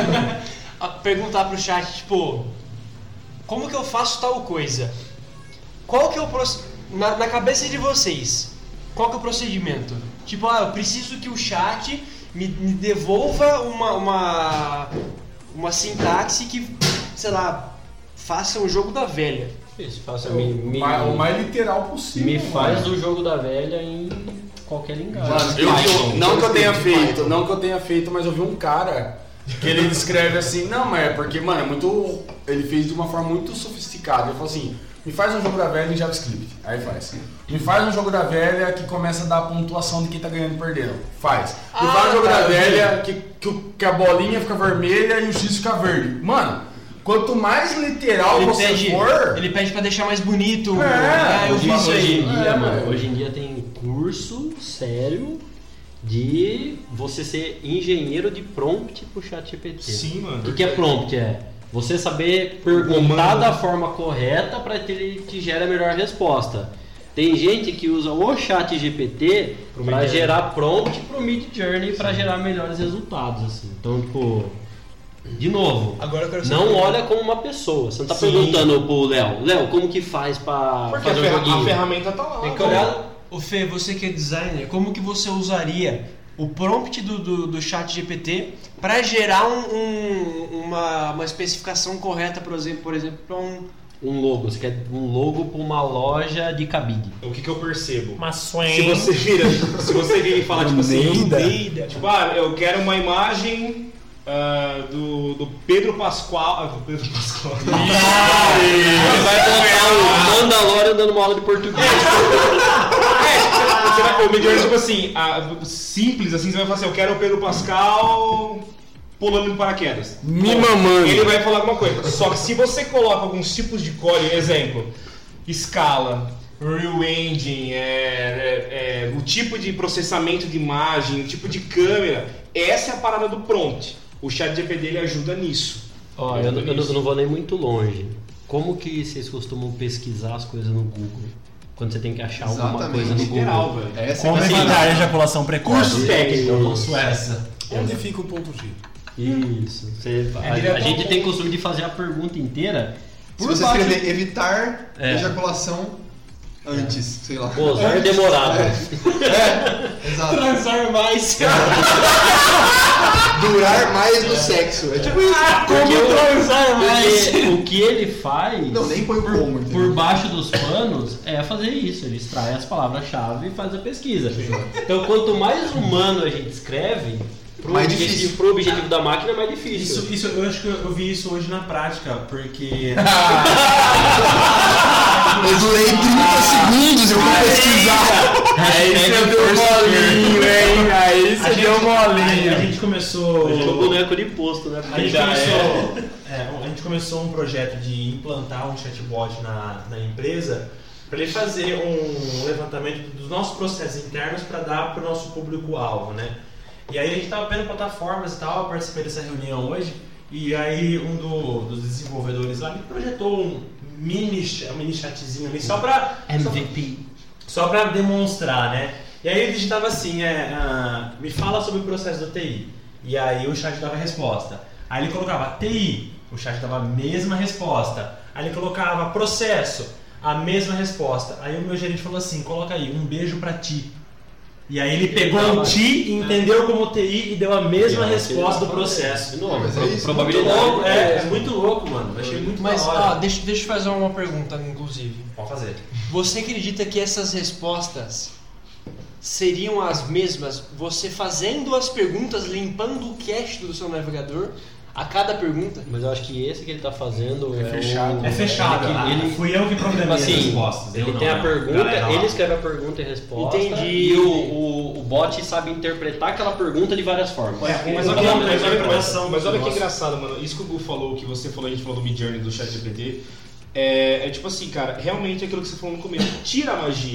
A- Perguntar pro chat, tipo, como que eu faço tal coisa? Qual que é o procedimento? Na, na cabeça de vocês, qual que é o procedimento? Tipo, ah, eu preciso que o chat me, me devolva uma, uma, uma sintaxe que, sei lá, faça um jogo da velha. Isso, faça, me, me, O mais, o mais literal possível. me faz mano. o jogo da velha em qualquer linguagem. Mano, eu, eu- não que eu tenha feito, não que eu tenha feito, mas eu vi um cara que ele descreve assim, não, mas é porque, mano, é muito. Ele fez de uma forma muito sofisticada. Ele falou assim, me faz um jogo da velha em JavaScript. Aí faz. Me faz um jogo da velha que começa a dar a pontuação de quem tá ganhando e perdendo. Faz. Me Ah, faz um jogo tá, da eu vi. velha que, que, o- que a bolinha fica vermelha e o X fica verde. Mano, quanto mais literal Ele você pede, for. ele pede pra deixar mais bonito. É, Ah, eu Hoje, vi isso hoje aí. em dia, É, mano, mano. hoje em dia tem curso sério de você ser engenheiro de prompt pro chat G P T. Sim, mano. O que, que é prompt? É você saber perguntar Comando. da forma correta para que ele te gere a melhor resposta. Tem gente que usa o chat G P T Pro para Mid gerar prompt pro Mid Journey para gerar melhores resultados. Assim. Então, tipo, de novo, Agora eu quero não saber. olha como uma pessoa. Você não tá Sim. perguntando pro Léo, Léo, como que faz para Porque a, fazer um ferra- joguinho? a ferramenta tá lá. Tem que olhar. Ô Fê, você que é designer, como que você usaria o prompt do, do, do chat G P T para gerar um, um- uma, uma especificação correta, por exemplo, por exemplo, para um. Um logo, você quer um logo para uma loja de cabide. O que, que eu percebo? Uma Se swing. você vira, se você vira e fala tipo assim, Neida. tipo, ah, eu quero uma imagem ah, do, do Pedro Pascoal. Ah, do Pedro Pascoal. Ele vai colocar o Mandalorian dando uma aula de português. É, você vai, o Midjourney, tipo assim, ah, simples assim, você vai falar assim, eu quero o Pedro Pascal pulando de paraquedas. Me Bom, mamando. Ele vai falar alguma coisa. Só que se você coloca alguns tipos de código, exemplo, escala, Real Engine, é, é, é, o tipo de processamento de imagem, o tipo de câmera, essa é a parada do prompt. O chat G P T ele ajuda nisso. Ó, eu, não- eu não- eu não vou nem muito longe. Como que vocês costumam pesquisar as coisas no Google? Quando você tem que achar alguma Exatamente. coisa no Literal, Google. velho. Essa Como é a evitar a ejaculação precoce. Curso técnico. Eu ouço essa. Onde fica o ponto G? Isso. Você- a, direto a ao gente ponto. tem costume de fazer a pergunta inteira. Se por você baixo- escrever evitar É. ejaculação antes, sei lá. Gozar demorado. Exato. Transar mais. Durar mais no sexo. É tipo isso. Porque, o- transar mais? porque o que ele faz Não, nem põe o como, por entendeu? baixo dos panos é fazer isso. Ele extrai as palavras-chave e faz a pesquisa. Então, quanto mais humano a gente escreve, pro, Mais objetivo, difícil. pro objetivo da máquina é mais difícil. Isso, isso, eu acho que eu, eu vi isso hoje na prática, porque. Eu durei trinta segundos, eu fui pesquisar. Aí você deu molinho, hein? Aí a você gente, deu a, a molinho. gente começou. O boneco de posto, né? A gente, Já começou, é, a gente começou um projeto de implantar um chatbot na, na empresa para ele fazer um levantamento dos nossos processos internos para dar para o nosso público-alvo, né? E aí a gente estava vendo plataformas e tal, eu participei dessa reunião hoje, e aí um do- dos desenvolvedores lá me projetou um mini, ch- um mini chatzinho ali só para M V P. só para demonstrar, né? E aí ele digitava assim, é, ah, me fala sobre o processo do T I. E aí o chat dava a resposta. Aí ele colocava T I, o chat dava a mesma resposta. Aí ele colocava processo, a mesma resposta. Aí o meu gerente falou assim, coloca aí, um beijo pra ti. E aí ele pegou o ti, entendeu como T I e deu a mesma resposta do processo. De novo, Mas é pro- isso, probabilidade. Muito louco, é, é muito louco, mano. Eu achei muito Mas, da hora. ó, deixa, deixa eu fazer uma pergunta, inclusive. Pode fazer. Você acredita que essas respostas seriam as mesmas, você fazendo as perguntas, limpando o cache do seu navegador a cada pergunta? Mas eu acho que esse que ele tá fazendo é, fechado. o- É fechado. Ele, ah, ele, fui eu que programei as assim, respostas. ele eu tem não, a é. pergunta, Galera lá. ele escreve a pergunta e resposta. Entendi. E o, o, o bot sabe interpretar aquela pergunta de várias formas. Mas Ele olha, não que, tem mas, olha, mas, interpretação mas olha que nossa. engraçado, mano. Isso que o Gu falou, que você falou, a gente falou do Midjourney, do chat G P T, é, é tipo assim, cara, realmente é aquilo que você falou no começo. Tira a magia.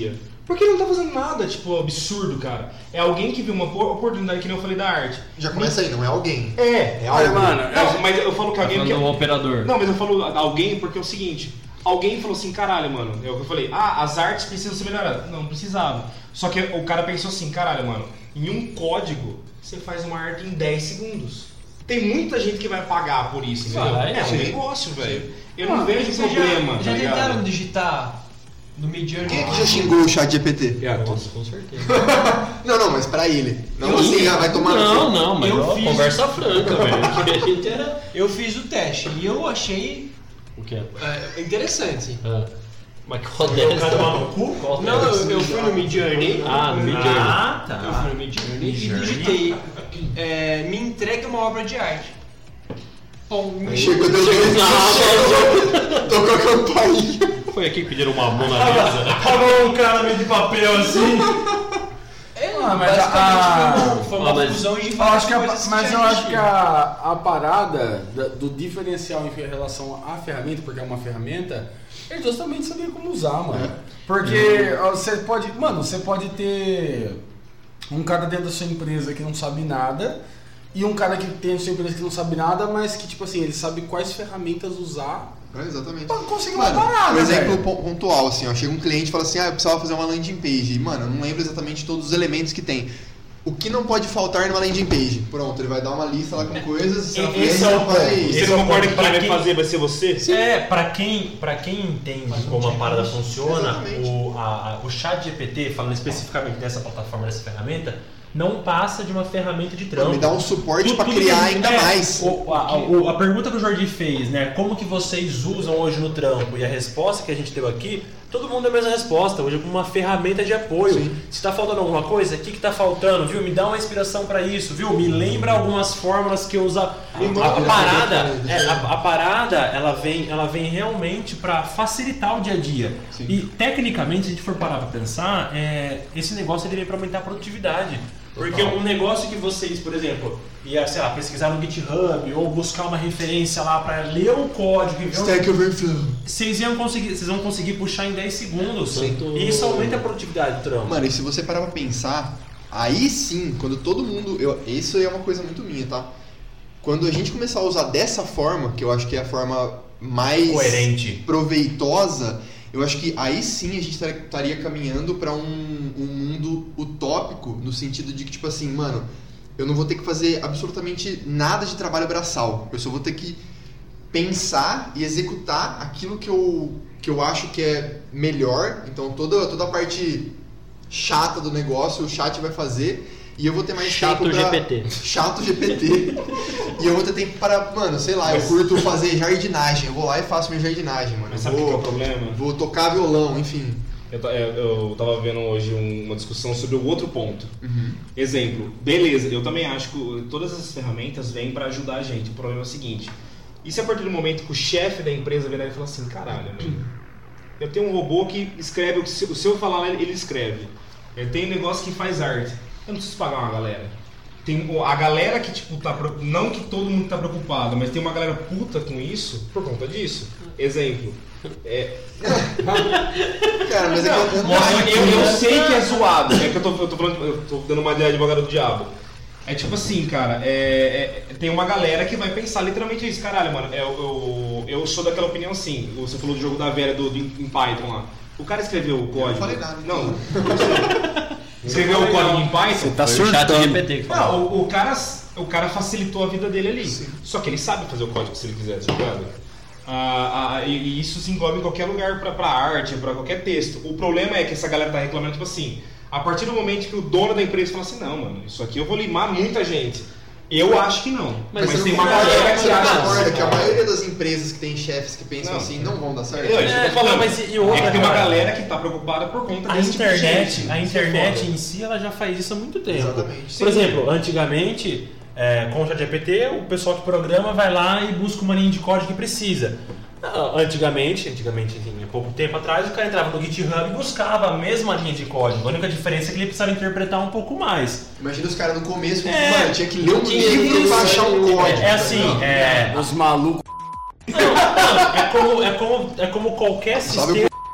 Porque ele não tá fazendo nada, tipo, absurdo, cara. É alguém que viu uma oportunidade, que nem eu falei da arte. Já começa aí, não é alguém. É, É Olha, algo. mano, Não, mas eu falo que Tá alguém... falando porque- do operador. Não, mas eu falo alguém porque é o seguinte... Alguém falou assim, caralho, mano... É o que eu falei. Ah, as artes precisam ser melhoradas. Não, precisava. Só que o cara pensou assim, caralho, mano... Em um código, você faz uma arte em dez segundos. Tem muita gente que vai pagar por isso, entendeu? Vai, é um sim. negócio, velho. Eu Ah, não vejo vocês problema, Já, já tá ligado? tentaram digitar no Midjourney? Quem é que já xingou o chat G P T? É, Nossa, com certeza. Não, não, mas pra ele. Não Eu- assim, ah, vai tomar no Não, cu. não, mas Eu ó, fiz- conversa franca, velho. Que a gente era. Eu fiz o teste e eu achei O que é? é, interessante. Ah. Mas qual O deles? cara tomava no cu? Qual Não, deles? eu, eu fui no Midjourney. Ah, no Midjourney. Ah, tá. Eu fui no Midjourney e Midjourney. digitei. É, me entrega uma obra de arte. Bom, me Chegou, deu dois minutos, tocou a campainha. Foi aqui que pediram uma Mona Lisa, né? Tava um cara meio de papel assim. É, Ah, mas basicamente a- foi uma, foi uma Ah, mas- fusão de Eu várias acho que a- coisas que mas já eu acho que existiam. a, a parada da- do diferencial em relação à ferramenta, porque é uma ferramenta, é justamente saber como usar, mano. Porque ó, você pode. Mano, você pode ter um cara dentro da sua empresa que não sabe nada. E um cara que tem a sua empresa que não sabe nada, mas que, tipo assim, ele sabe quais ferramentas usar É, exatamente. pra conseguir uma Mano, parada, um exemplo velho. pon- pontual, assim, ó. Chega um cliente e fala assim, ah, eu precisava fazer uma landing page. E, mano, eu não lembro exatamente todos os elementos que tem. O que não pode faltar numa landing page? Pronto, ele vai dar uma lista lá com coisas, você Esse cliente é o vai... E você Esse não é o concorda ponto que pra quem vai quem- fazer vai ser você? É, pra quem, pra quem entende como a parada funciona, Exatamente. o, a, a- o chat G P T, falando especificamente dessa plataforma, dessa ferramenta, não passa de uma ferramenta de trampo. Me dá um suporte Tudo- pra tudo criar que- ainda é, mais. o- a, o- a pergunta que o Jordi fez, né? Como que vocês usam hoje no trampo? E a resposta que a gente deu aqui, todo mundo deu a mesma resposta. Hoje é como uma ferramenta de apoio. Sim. Se tá faltando alguma coisa, o que que tá faltando? Viu? Me dá uma inspiração pra isso, viu? Me lembra algumas fórmulas que eu uso. A, a- a parada, é, a, a parada, ela vem, ela vem realmente pra facilitar o dia a dia. E tecnicamente, se a gente for parar pra pensar, é, esse negócio ele vem pra aumentar a produtividade. Porque um negócio que vocês, por exemplo, ia, sei lá, pesquisar no GitHub ou buscar uma referência lá para ler o código e ver onde- Stack Overflow. vocês iam conseguir, vocês vão conseguir puxar em dez segundos. Sim. E isso aumenta a produtividade do trampo. Mano, e se você parar pra pensar, aí sim, quando todo mundo... Eu, isso aí é uma coisa muito minha, tá? Quando a gente começar a usar dessa forma, que eu acho que é a forma mais Coerente. proveitosa, eu acho que aí sim a gente tar- estaria caminhando pra um, um mundo utópico, no sentido de que, tipo assim, mano, eu não vou ter que fazer absolutamente nada de trabalho braçal. Eu só vou ter que pensar e executar aquilo que eu, que eu acho que é melhor. Então toda, toda a parte chata do negócio o chat vai fazer e eu vou ter mais Chato tempo pra... G P T. Chato G P T. E eu vou ter tempo para, mano, sei lá, eu curto fazer jardinagem. Eu vou lá e faço minha jardinagem, mano. Mas Eu sabe o que que é o vou, problema? vou tocar violão, enfim. Eu, ta- é, eu tava vendo hoje um- uma discussão sobre o outro ponto. Uhum. Exemplo, beleza, eu também acho que o- todas essas ferramentas vêm pra ajudar a gente. O problema é o seguinte: e se a partir do momento que o chefe da empresa virar e falar assim, caralho, mano, eu tenho um robô que escreve o que se, se eu falar lá, ele ele escreve. Eu tenho um negócio que faz arte. Eu não preciso pagar uma galera. Tem o- a galera que, tipo, tá. pro- Não que todo mundo tá preocupado, mas tem uma galera puta com isso por conta disso. Exemplo. É, Cara, mas é que eu, eu, não, eu, eu sei que é zoado. É que eu tô, eu tô falando, eu tô dando uma ideia de advogado do diabo. É tipo assim, cara, é, é- tem uma galera que vai pensar literalmente isso. Caralho, mano, eu, eu, eu sou daquela opinião assim. Você falou do jogo da velha do, do, em Python lá. O cara escreveu o código. não falei nada. Não. Escreveu o código em Python. Tá Foi o chat G P T que falou. Não, o, o, cara, o cara facilitou a vida dele ali. Só que ele sabe fazer o código se ele quiser, tá ligado? Ah, ah, e, e isso se engloba em qualquer lugar pra, pra arte, pra qualquer texto. O problema é que essa galera tá reclamando, tipo assim, a partir do momento que o dono da empresa fala assim, não, mano, isso aqui eu vou limar muita gente. Eu acho que não. Mas Mas, você tem não uma concorda- galera que Você acha concorda assim. que a maioria das empresas que tem chefes que pensam Não. assim não vão dar certo? É, isso que eu tô É, falando. não, mas e outra, é que tem uma cara? galera que tá preocupada por conta A desse tipo de internet, gente. a Isso é internet foda. em si, ela já faz isso há muito tempo. Exatamente, Por sim. exemplo, antigamente, é, com o ChatGPT, o pessoal que programa vai lá e busca uma linha de código que precisa. Ah, Antigamente, antigamente, enfim, há pouco tempo atrás, o cara entrava no GitHub e buscava a mesma linha de código. A única diferença é que ele precisava interpretar um pouco mais. Imagina os caras no começo, É. mano, tinha que ler um Tinha livro isso, pra achar um é, código. É assim, é, Os malucos. não, não, é como, é como, é como qualquer Sabe o sistema.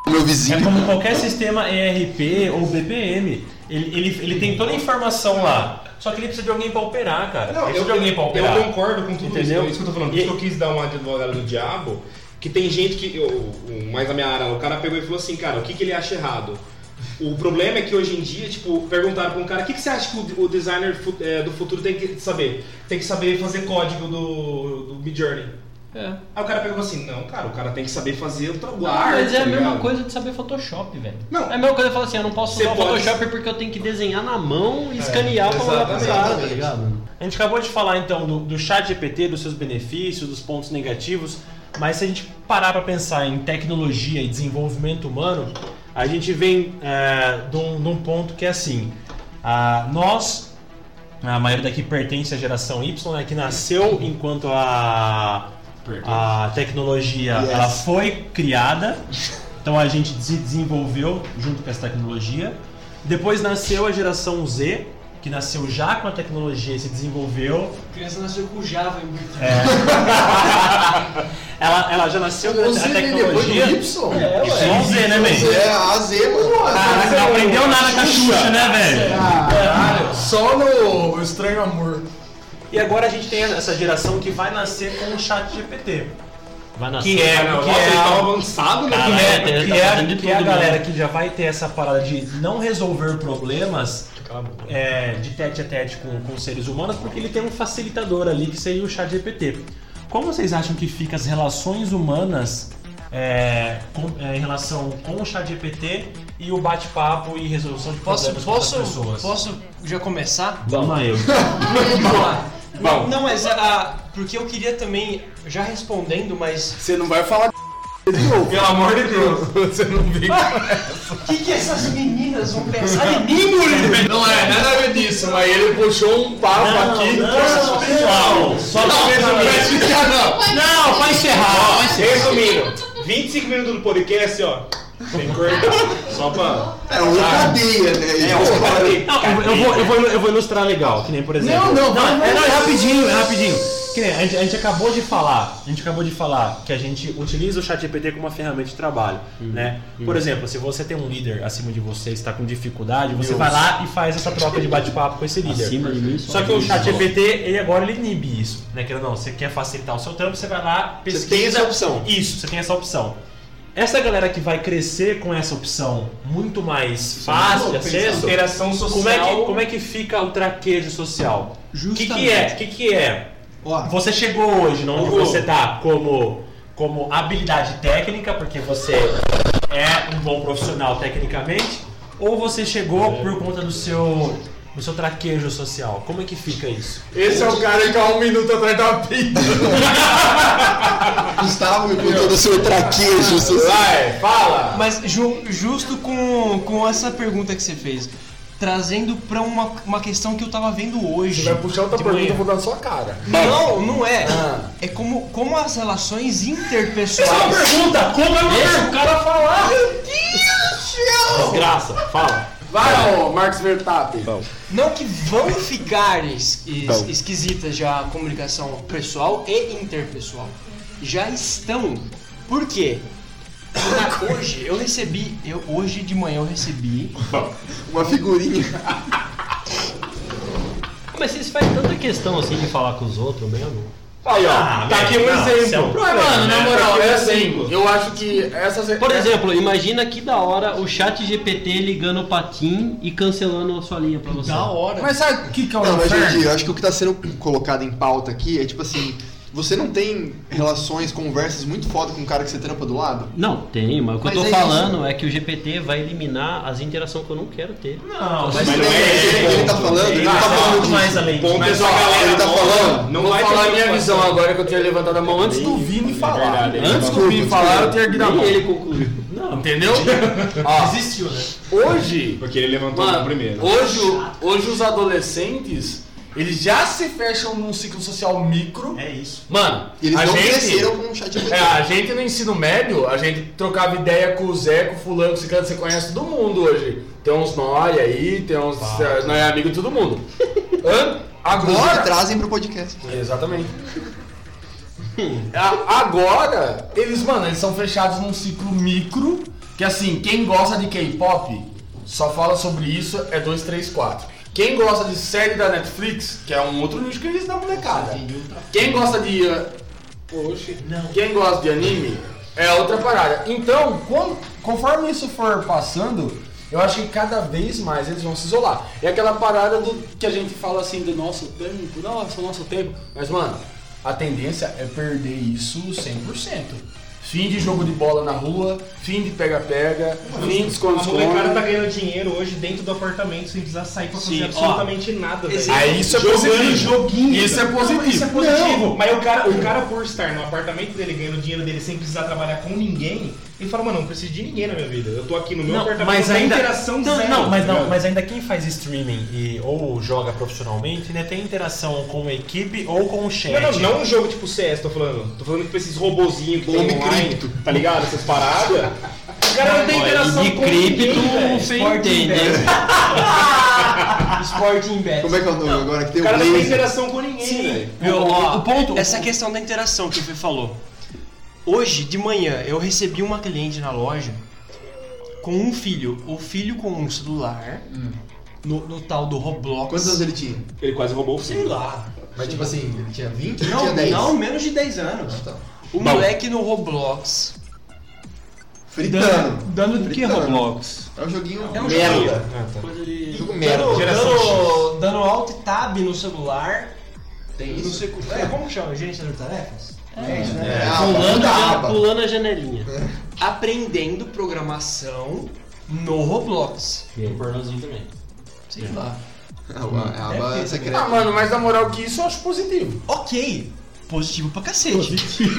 Meu É vizinho. como qualquer sistema E R P ou B P M. Ele, ele, ele tem toda a informação lá. Só que ele precisa de alguém pra operar, cara. Não, ele precisa eu, de alguém pra operar. eu concordo com tudo Entendeu? isso. É isso que eu tô falando. Por E- isso que eu quis dar uma de advogado do diabo. Que tem gente que, eu, o- mais na minha área, o cara pegou e falou assim, cara, o que, que ele acha errado? O problema é que hoje em dia, tipo, perguntaram pra um cara, o que, que você acha que o, o designer fu- é, do futuro tem que saber? Tem que saber fazer código do, do Midjourney. É. Aí o cara pegou assim, não, cara, o cara tem que saber fazer o trabalho. Ah, mas é a tá mesma ligado? coisa de saber Photoshop, velho. Não. É a mesma coisa de falar assim, eu não posso Você usar o pode- Photoshop porque eu tenho que desenhar na mão e escanear pra mandar pro exatamente. cara, tá ligado? A gente acabou de falar então do, do chat G P T, dos seus benefícios, dos pontos negativos, mas se a gente parar para pensar em tecnologia e desenvolvimento humano, a gente vem é, de, um, de um ponto que é assim, a, nós, a maioria daqui pertence à geração Y, né, que nasceu enquanto a, a tecnologia Yes. ela foi criada, então a gente se desenvolveu junto com essa tecnologia. Depois nasceu a geração Z, que nasceu já com a tecnologia e se desenvolveu. A criança nasceu com Java em muito. Ela, ela já nasceu com a Você vem depois do tecnologia. Y? É, só o Z, né, man? É a Z, mano. Ah, não aprendeu nada com a Xuxa, né, velho? Caralho, só no Estranho Amor. E agora a gente tem essa geração que vai nascer com o chat G P T. Vai nascer. Que é, Ah, não, que nossa, é ele a- tava avançado, né? que Caralho, é, tá que fazendo é, de que é a tudo, galera né? que já vai ter essa parada de não resolver problemas é, de tete a tete com, com seres humanos, porque ele tem um facilitador ali que seria o chat G P T. Como vocês acham que ficam as relações humanas é, com- é, em relação com o chat G P T e o bate-papo e resolução de Posso, problemas com posso, as pessoas? posso já começar? Vamos lá, eu. Vamos lá. Não, Vamos. não, mas ah, porque eu queria também, já respondendo, mas Você não vai falar de novo. Pelo amor de Deus. Você não vem. o que, que essas meninas vão pensar de mim, Murilo? Não é nada a ver disso, mas ele puxou um papo aqui. Não, pessoal, só pra resumir. Não, pra encerrar. pra encerrar. Resumindo, vinte e cinco minutos do podcast, ó. Tem que cortar. Só pra. É uma cadeia, né? É, ó, cadê? Não, eu, eu vou, eu, vou, eu vou ilustrar legal, que nem por exemplo. Não, não, vai, vai, é, não, é vai. rapidinho, é rapidinho. Que nem, a, gente, a gente acabou de falar, a gente acabou de falar que a gente utiliza o chat G P T como uma ferramenta de trabalho, né? Por exemplo, se você tem um líder acima de você e está com dificuldade, você vai lá e faz essa troca de bate-papo com esse líder. Acima de mim, Só que o chat G P T, ele agora ele inibe isso, né? Que não, você quer facilitar o seu trampo, você vai lá, pesquisa. tem essa opção. Isso, você tem essa opção. Essa galera que vai crescer com essa opção muito mais fácil de acesso, Interação social. como é que, como é que fica o traquejo social? O que, que é? O que, que é? Ó, Você chegou hoje, onde Hugo. você tá como, como habilidade técnica, porque você é um bom profissional tecnicamente, ou você chegou por conta do seu, do seu traquejo social? Como é que fica isso? Esse é o cara que há um minuto atrás tava pintando. Gustavo me contou do seu traquejo. seu- Vai, fala. Mas ju- justo com, com essa pergunta que você fez, trazendo pra uma, uma questão que eu tava vendo hoje. Você vai puxar outra de pergunta, manhã. eu vou dar na sua cara. Não, não é. Ah. É como, como as relações Essa é uma interpessoais. pergunta! Como é uma pergunta? O cara falar! Desgraça, fala. Vai, ô Marcos Verstappen. Não que vão ficar es- es- esquisitas já a comunicação pessoal e interpessoal. Já estão. Por quê? Na- hoje eu recebi, eu, hoje de manhã eu recebi. Uma figurinha. Mas vocês fazem tanta questão assim de falar com os outros mesmo? Aí, ó. Ah, tá aqui um não, isso é um exemplo. problema, Mano, na né? moral, é Tá assim. aqui um exemplo. Eu acho que essas. Por exemplo, imagina que da hora o chat G P T ligando pra Tim e cancelando a sua linha pra você. Da hora. Mas sabe o que, que é o Não, mas inferno? Jordi, eu acho que o que tá sendo colocado em pauta aqui é tipo assim, você não tem relações, conversas muito foda com o cara que você trampa do lado? Não, tem, mas o que Mas eu tô é falando é que o G P T vai eliminar as interações que eu não quero ter. Não, Mas, não não é é esse isso que ele tá ponto. falando, ele Ah, tá falando não, disso. mais além disso. Ponto Mas, essa ó, galera ele tá nova falando? Não Vou vai falar ter a minha preocupação. visão agora que eu tinha levantado a mão antes do Vini falar. verdade, ele Antes do falou. Vini falar, eu tinha erguido a Nem mão. ele concluiu. Não, Entendeu? Ó, desistiu, né? hoje, Porque ele levantou a mão mano, primeiro. hoje, o- hoje os adolescentes, eles já se fecham num ciclo social micro. É isso. Mano, Eles a não gente, cresceram com o chat G P T. É, a gente no ensino médio, a gente trocava ideia com o Zé, com o fulano, com o ciclano, você conhece todo mundo hoje. Tem uns nóia aí, tem uns eh, nóia amigo de todo mundo. Hã? Inclusive, Agora... trazem pro podcast. Exatamente. A- Agora, eles, mano, eles são fechados num ciclo micro que assim, quem gosta de K-pop só fala sobre isso é dois três quatro. Quem gosta de série da Netflix, que é um outro nicho que eles dão molecada. Quem gosta de... Uh, Poxa, quem gosta de anime é outra parada. Então, quando, conforme isso for passando, eu acho que cada vez mais eles vão se isolar. É aquela parada do que a gente fala assim do nosso tempo, nossa, o nosso tempo. Mas, mano, a tendência é perder isso cem por cento. Fim de jogo de bola na rua, fim de pega-pega, fim de esconde-esconde. A molecada tá ganhando dinheiro hoje dentro do apartamento sem precisar sair pra fazer Sim, absolutamente ó, nada, velho. Aí isso é Jogando positivo. joguinho. Isso é positivo. Isso é positivo. Mas o cara, o cara, por estar no apartamento dele, ganhando dinheiro dele sem precisar trabalhar com ninguém, ele fala, mano, não preciso de ninguém na minha vida. Eu tô aqui no meu Não, apartamento, mas não tem ainda, interação não, zero. não, mas tá não, ligado? mas ainda quem faz streaming e, ou joga profissionalmente, né, tem interação com a equipe ou com o chat. Não, não, não um jogo tipo C S, tô falando. Tô falando tipo esses robozinhos que tem Homem online, cripto. tá ligado? Essas paradas. O cara não tem Olha, interação de com cripto, ninguém, velho. o Fê entende, né? Sporting Bet. Como é que é o nome agora? Que tem O cara o não tem Blaze. interação com ninguém, velho. Meu, O- ó, o ponto- essa questão da interação que o Fê falou. Hoje, de manhã, eu recebi uma cliente na loja com um filho. O filho com um celular no, no tal do Roblox. Quantos anos ele tinha? Ele quase roubou o Sei filho. lá. Mas tipo assim, ele tinha vinte? Ele Não, tinha dez. não, menos de dez anos. Ah, tá. O moleque no Roblox. Fritando. Dando do que Fritando. Roblox? É um joguinho É um merda. joguinho. Coisa de... Jogo merda. Dando, Geração dando, dando alt tab no celular. Tem Não isso? sei como. É, como que chama? Gerenciador de tarefas? É, isso, né? É, a Pulando, da a, aba. pulando a janelinha. Aprendendo programação no Roblox. E aí, pornozinho também. Sei lá. É a- é a aba Deve ter secreta. Ah, mano, mas na moral que isso eu acho positivo. Ok. Positivo pra cacete.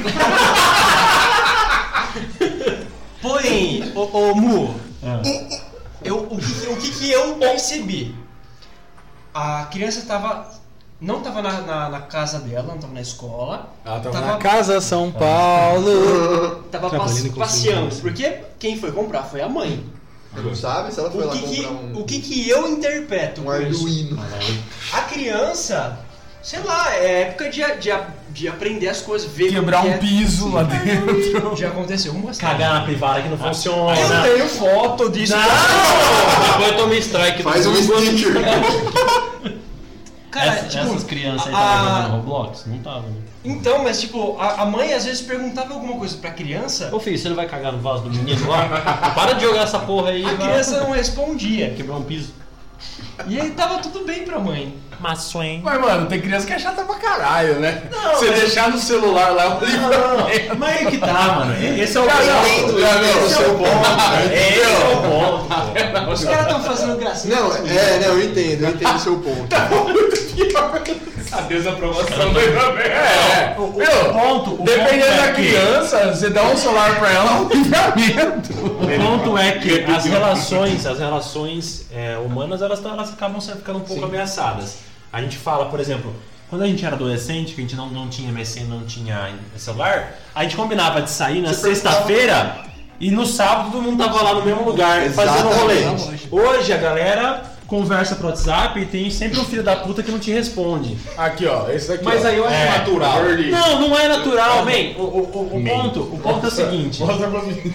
Porém, ô, ô Mu, eu, o, que, o que que eu percebi? A criança tava. Não tava na, na, na casa dela, não tava na escola. Ela tava, Tava- na Casa São Paulo. Tava Trabalhando passe- com passeando. consumo. Porque quem foi comprar foi a mãe. Não sabe se ela foi O lá que, que, comprar um, o que que eu interpreto um com isso? Arduino. A criança, sei lá, é época de, de, de aprender as coisas, ver Quebrar como um que piso lá dentro. é. Já aconteceu uma Cagar na privada que não funciona. Eu tenho foto disso. Depois eu tomei strike do Faz um Google. sticker. Cara, Essa- tipo, essas crianças aí a- estavam jogando Roblox? Não tava, né? então, mas tipo, a, a mãe às vezes perguntava alguma coisa pra criança, Ô filho, você não vai cagar no vaso do menino lá? Para de jogar essa porra aí. a vai criança não respondia. quebrar um piso. E aí tava tudo bem pra mãe. Maçoen. Mas, mano, tem criança que é chata pra caralho, né? Não, Você mas- deixar no celular lá, eu falei, Não, mas aí que tá, mano. Esse é o Cara, ponto. eu entendo o seu ponto. Esse é o ponto. Os caras tão fazendo gracinha. Não, é, não, eu entendo, eu entendo o seu ponto. A desaprovação do É, O, o meu, ponto, o dependendo ponto é da que- criança, você dá um celular pra ela, um livramento. O ponto é que as relações, as relações é, humanas, elas, tão- elas acabam sendo- ficando um pouco ameaçadas. A gente fala, por exemplo, quando a gente era adolescente, que a gente não, não tinha M S N, não tinha celular, a gente combinava de sair na sexta-feira e no sábado todo mundo tava lá no mesmo lugar, fazendo rolê. Exatamente. Hoje a galera conversa pro WhatsApp e tem sempre um filho da puta que não te responde. Aqui, ó, esse daqui. Mas ó. aí eu acho É, natural. Birdie. Não, não é natural, man. O, o, o, o ponto, o ponto é o seguinte. Mostra pra mim.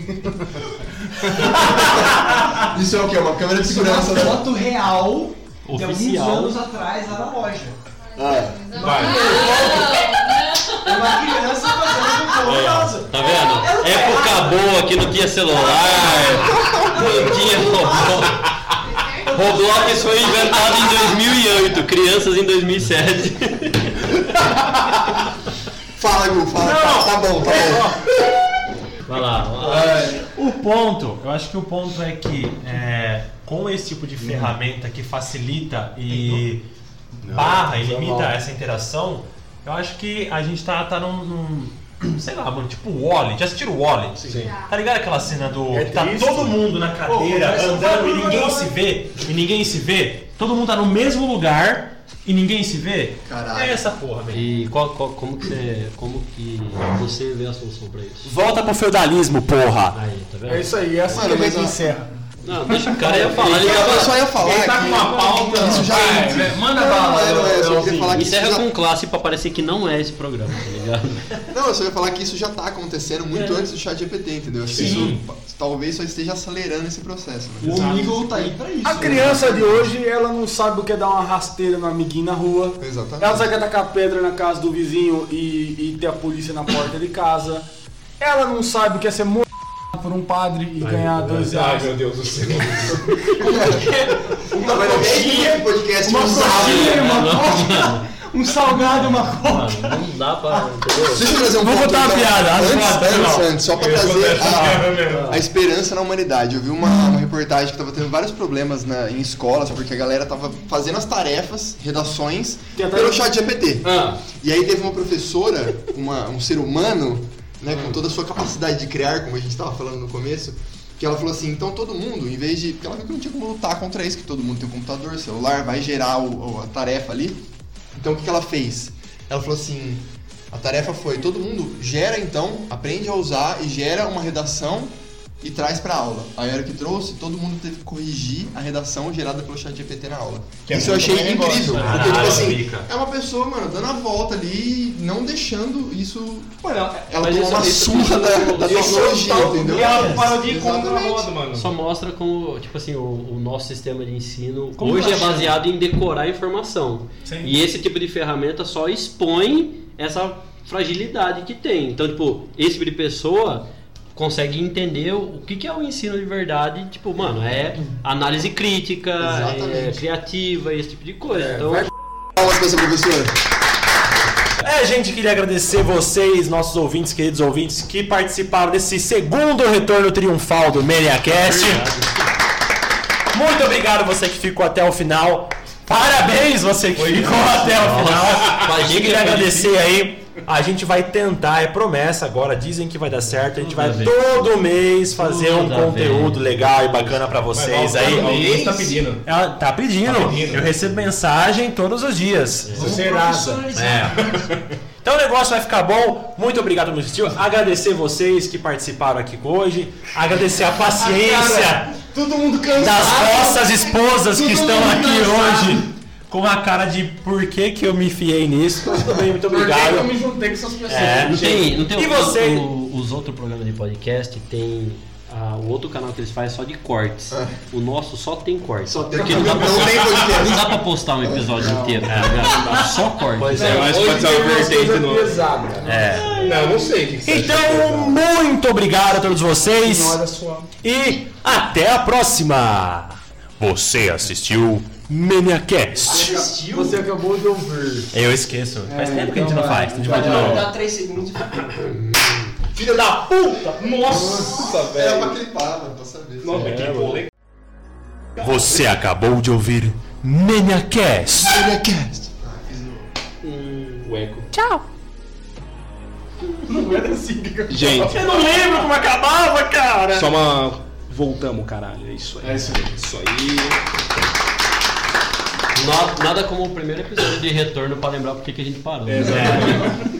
Isso é o quê? Uma câmera de segurança, Uma né? foto real de alguns Oficial. anos atrás lá na loja. Vai. É uma criança fazendo um Aí, ó, caso. tá vendo? Época boa que não tinha celular, não tinha Roblox. Roblox foi inventado em dois mil e oito, crianças em dois mil e sete. Fala, Gu, fala. Tá, tá bom, tá bom. Vai lá, vai lá. O ponto, eu acho que o ponto é que é, com esse tipo de ferramenta que facilita e barra e limita essa interação, eu acho que a gente tá, tá num, num, sei lá, mano, tipo o Wall-E. Já assistiram o Wall-E? Sim. Tá ligado aquela cena do É que tá triste. todo mundo na cadeira Pô, andando e mas- ninguém se vê, e ninguém se vê, todo mundo tá no mesmo lugar e ninguém se vê? Caralho. É essa porra, velho. E qual, qual- como, que você, como que você vê a solução pra isso? Volta pro feudalismo, porra! Aí, tá vendo? É isso aí, é assim Mano, que a mas gente ó- encerra. Não, deixa o cara ia falar, ele Eu ia só ia falar Ele tá que com uma pauta, isso já vai, é. velho, manda Não, bala, não é, não é, eu só Leozinho. queria falar que isso Encerra já... com classe pra parecer que não é esse programa, tá ligado? Não, eu só ia falar que isso já tá acontecendo muito antes do chat G P T, entendeu? Acho que Sim. isso talvez só esteja acelerando esse processo. Né? O Omegle tá aí pra isso. A criança de hoje, ela não sabe o que é dar uma rasteira no amiguinho na rua. Exatamente. Ela sabe que é tacar pedra na casa do vizinho e, e ter a polícia na porta de casa. Ela não sabe o que é ser morto por um padre e Ai, ganhar ai, dois Ai, reais. meu Deus do céu. Uma coxinha, podcast Uma usado. coxinha, uma coca, um salgado e uma coca. Mano, não dá pra. Entendeu? Deixa eu trazer um Vou ponto, contar uma então. piada, as Antes, fotos, antes, não. antes, só pra Eu sou trazer dessa a, cara mesmo. a esperança na humanidade. Eu vi uma, uma reportagem que tava tendo vários problemas na, em escolas, porque a galera tava fazendo as tarefas, redações, Tem até- pelo chat G P T. Ah. E aí teve uma professora, uma, um ser humano, né, com toda a sua capacidade de criar, como a gente tava falando no começo, que ela falou assim, então todo mundo, em vez de... Porque ela viu que não tinha como lutar contra isso, que todo mundo tem um computador, celular, vai gerar o, a tarefa ali. Então o que, que ela fez? Ela falou assim, a tarefa foi, todo mundo gera então, aprende a usar e gera uma redação e traz pra aula. Aí a hora que trouxe, todo mundo teve que corrigir a redação gerada pelo chat G P T na aula. Que é Isso eu muito achei bom negócio. incrível, porque Caralho, tipo assim, pica. é uma pessoa, mano, dando a volta ali, não deixando isso... Mano, Ela Mas tomou isso- uma isso- surra da, da isso tecnologia, total- entendeu? E ela parou de ir contra a Exatamente. roda, mano. Só mostra como, tipo assim, o, o nosso sistema de ensino Como hoje tá é baseado em decorar informação. Sim. E esse tipo de ferramenta só expõe essa fragilidade que tem. Então, tipo, esse tipo de pessoa consegue entender o que que é o ensino de verdade. Tipo, mano, é análise crítica, é Exatamente. criativa, esse tipo de coisa. Então, vai- Palmas pra essa professora. É, gente, queria agradecer vocês, nossos ouvintes, queridos ouvintes, que participaram desse segundo retorno triunfal do ManiaCast. Muito obrigado você que ficou até o final. Parabéns você que ficou até o final. Pra A gente gente queria foi agradecer aí. A gente vai tentar, é promessa agora, dizem que vai dar certo. A gente vai Tudo a ver. todo mês fazer um Tudo a conteúdo ver. legal e bacana pra vocês aí. Alguém tá pedindo. Ela tá pedindo. Tá pedindo. Eu recebo mensagem todos os dias. Serasa. É. Então o negócio vai ficar bom. Muito obrigado por me assistir. Agradecer vocês que participaram aqui hoje. Agradecer a paciência Todo mundo cansado. das nossas esposas que Todo estão mundo aqui cansado. hoje. Com a cara de por que, que eu me enfiei nisso. Mas tudo bem, muito Por que que eu obrigado. me juntei com essas pessoas? É. não tem, não tem E o- você? o- os outros programas de podcast, tem ah, o outro canal que eles fazem só de cortes. O nosso só tem cortes. Só tem- Porque não dá pra, não tem podcast. não dá pra postar um episódio inteiro, tá ligado? Só corte. Pois É, é. mas Hoje pode ser tem uma umas vertente coisas no... pesadas. É. Não, não sei o que que você acha que é Então, pesado. muito obrigado a todos vocês. Olha só. E até a próxima. Você assistiu ManiaCast. Você acabou de ouvir. Eu esqueço. Faz É, tempo que a gente então não vai. faz. A gente vai de Dá, novo. dá três segundos. Filha da puta! Nossa, Era velho. pra clipar, mano, pra saber. Nossa, mas que polêmica. Você acabou de ouvir ManiaCast. Podcast. O eco. Não era assim que eu... Gente, Eu não lembro como acabava, cara. só uma... Voltamos, caralho. É isso aí. É isso aí. Isso aí. Nada, nada como o primeiro episódio de retorno pra lembrar porque que a gente parou. né? É.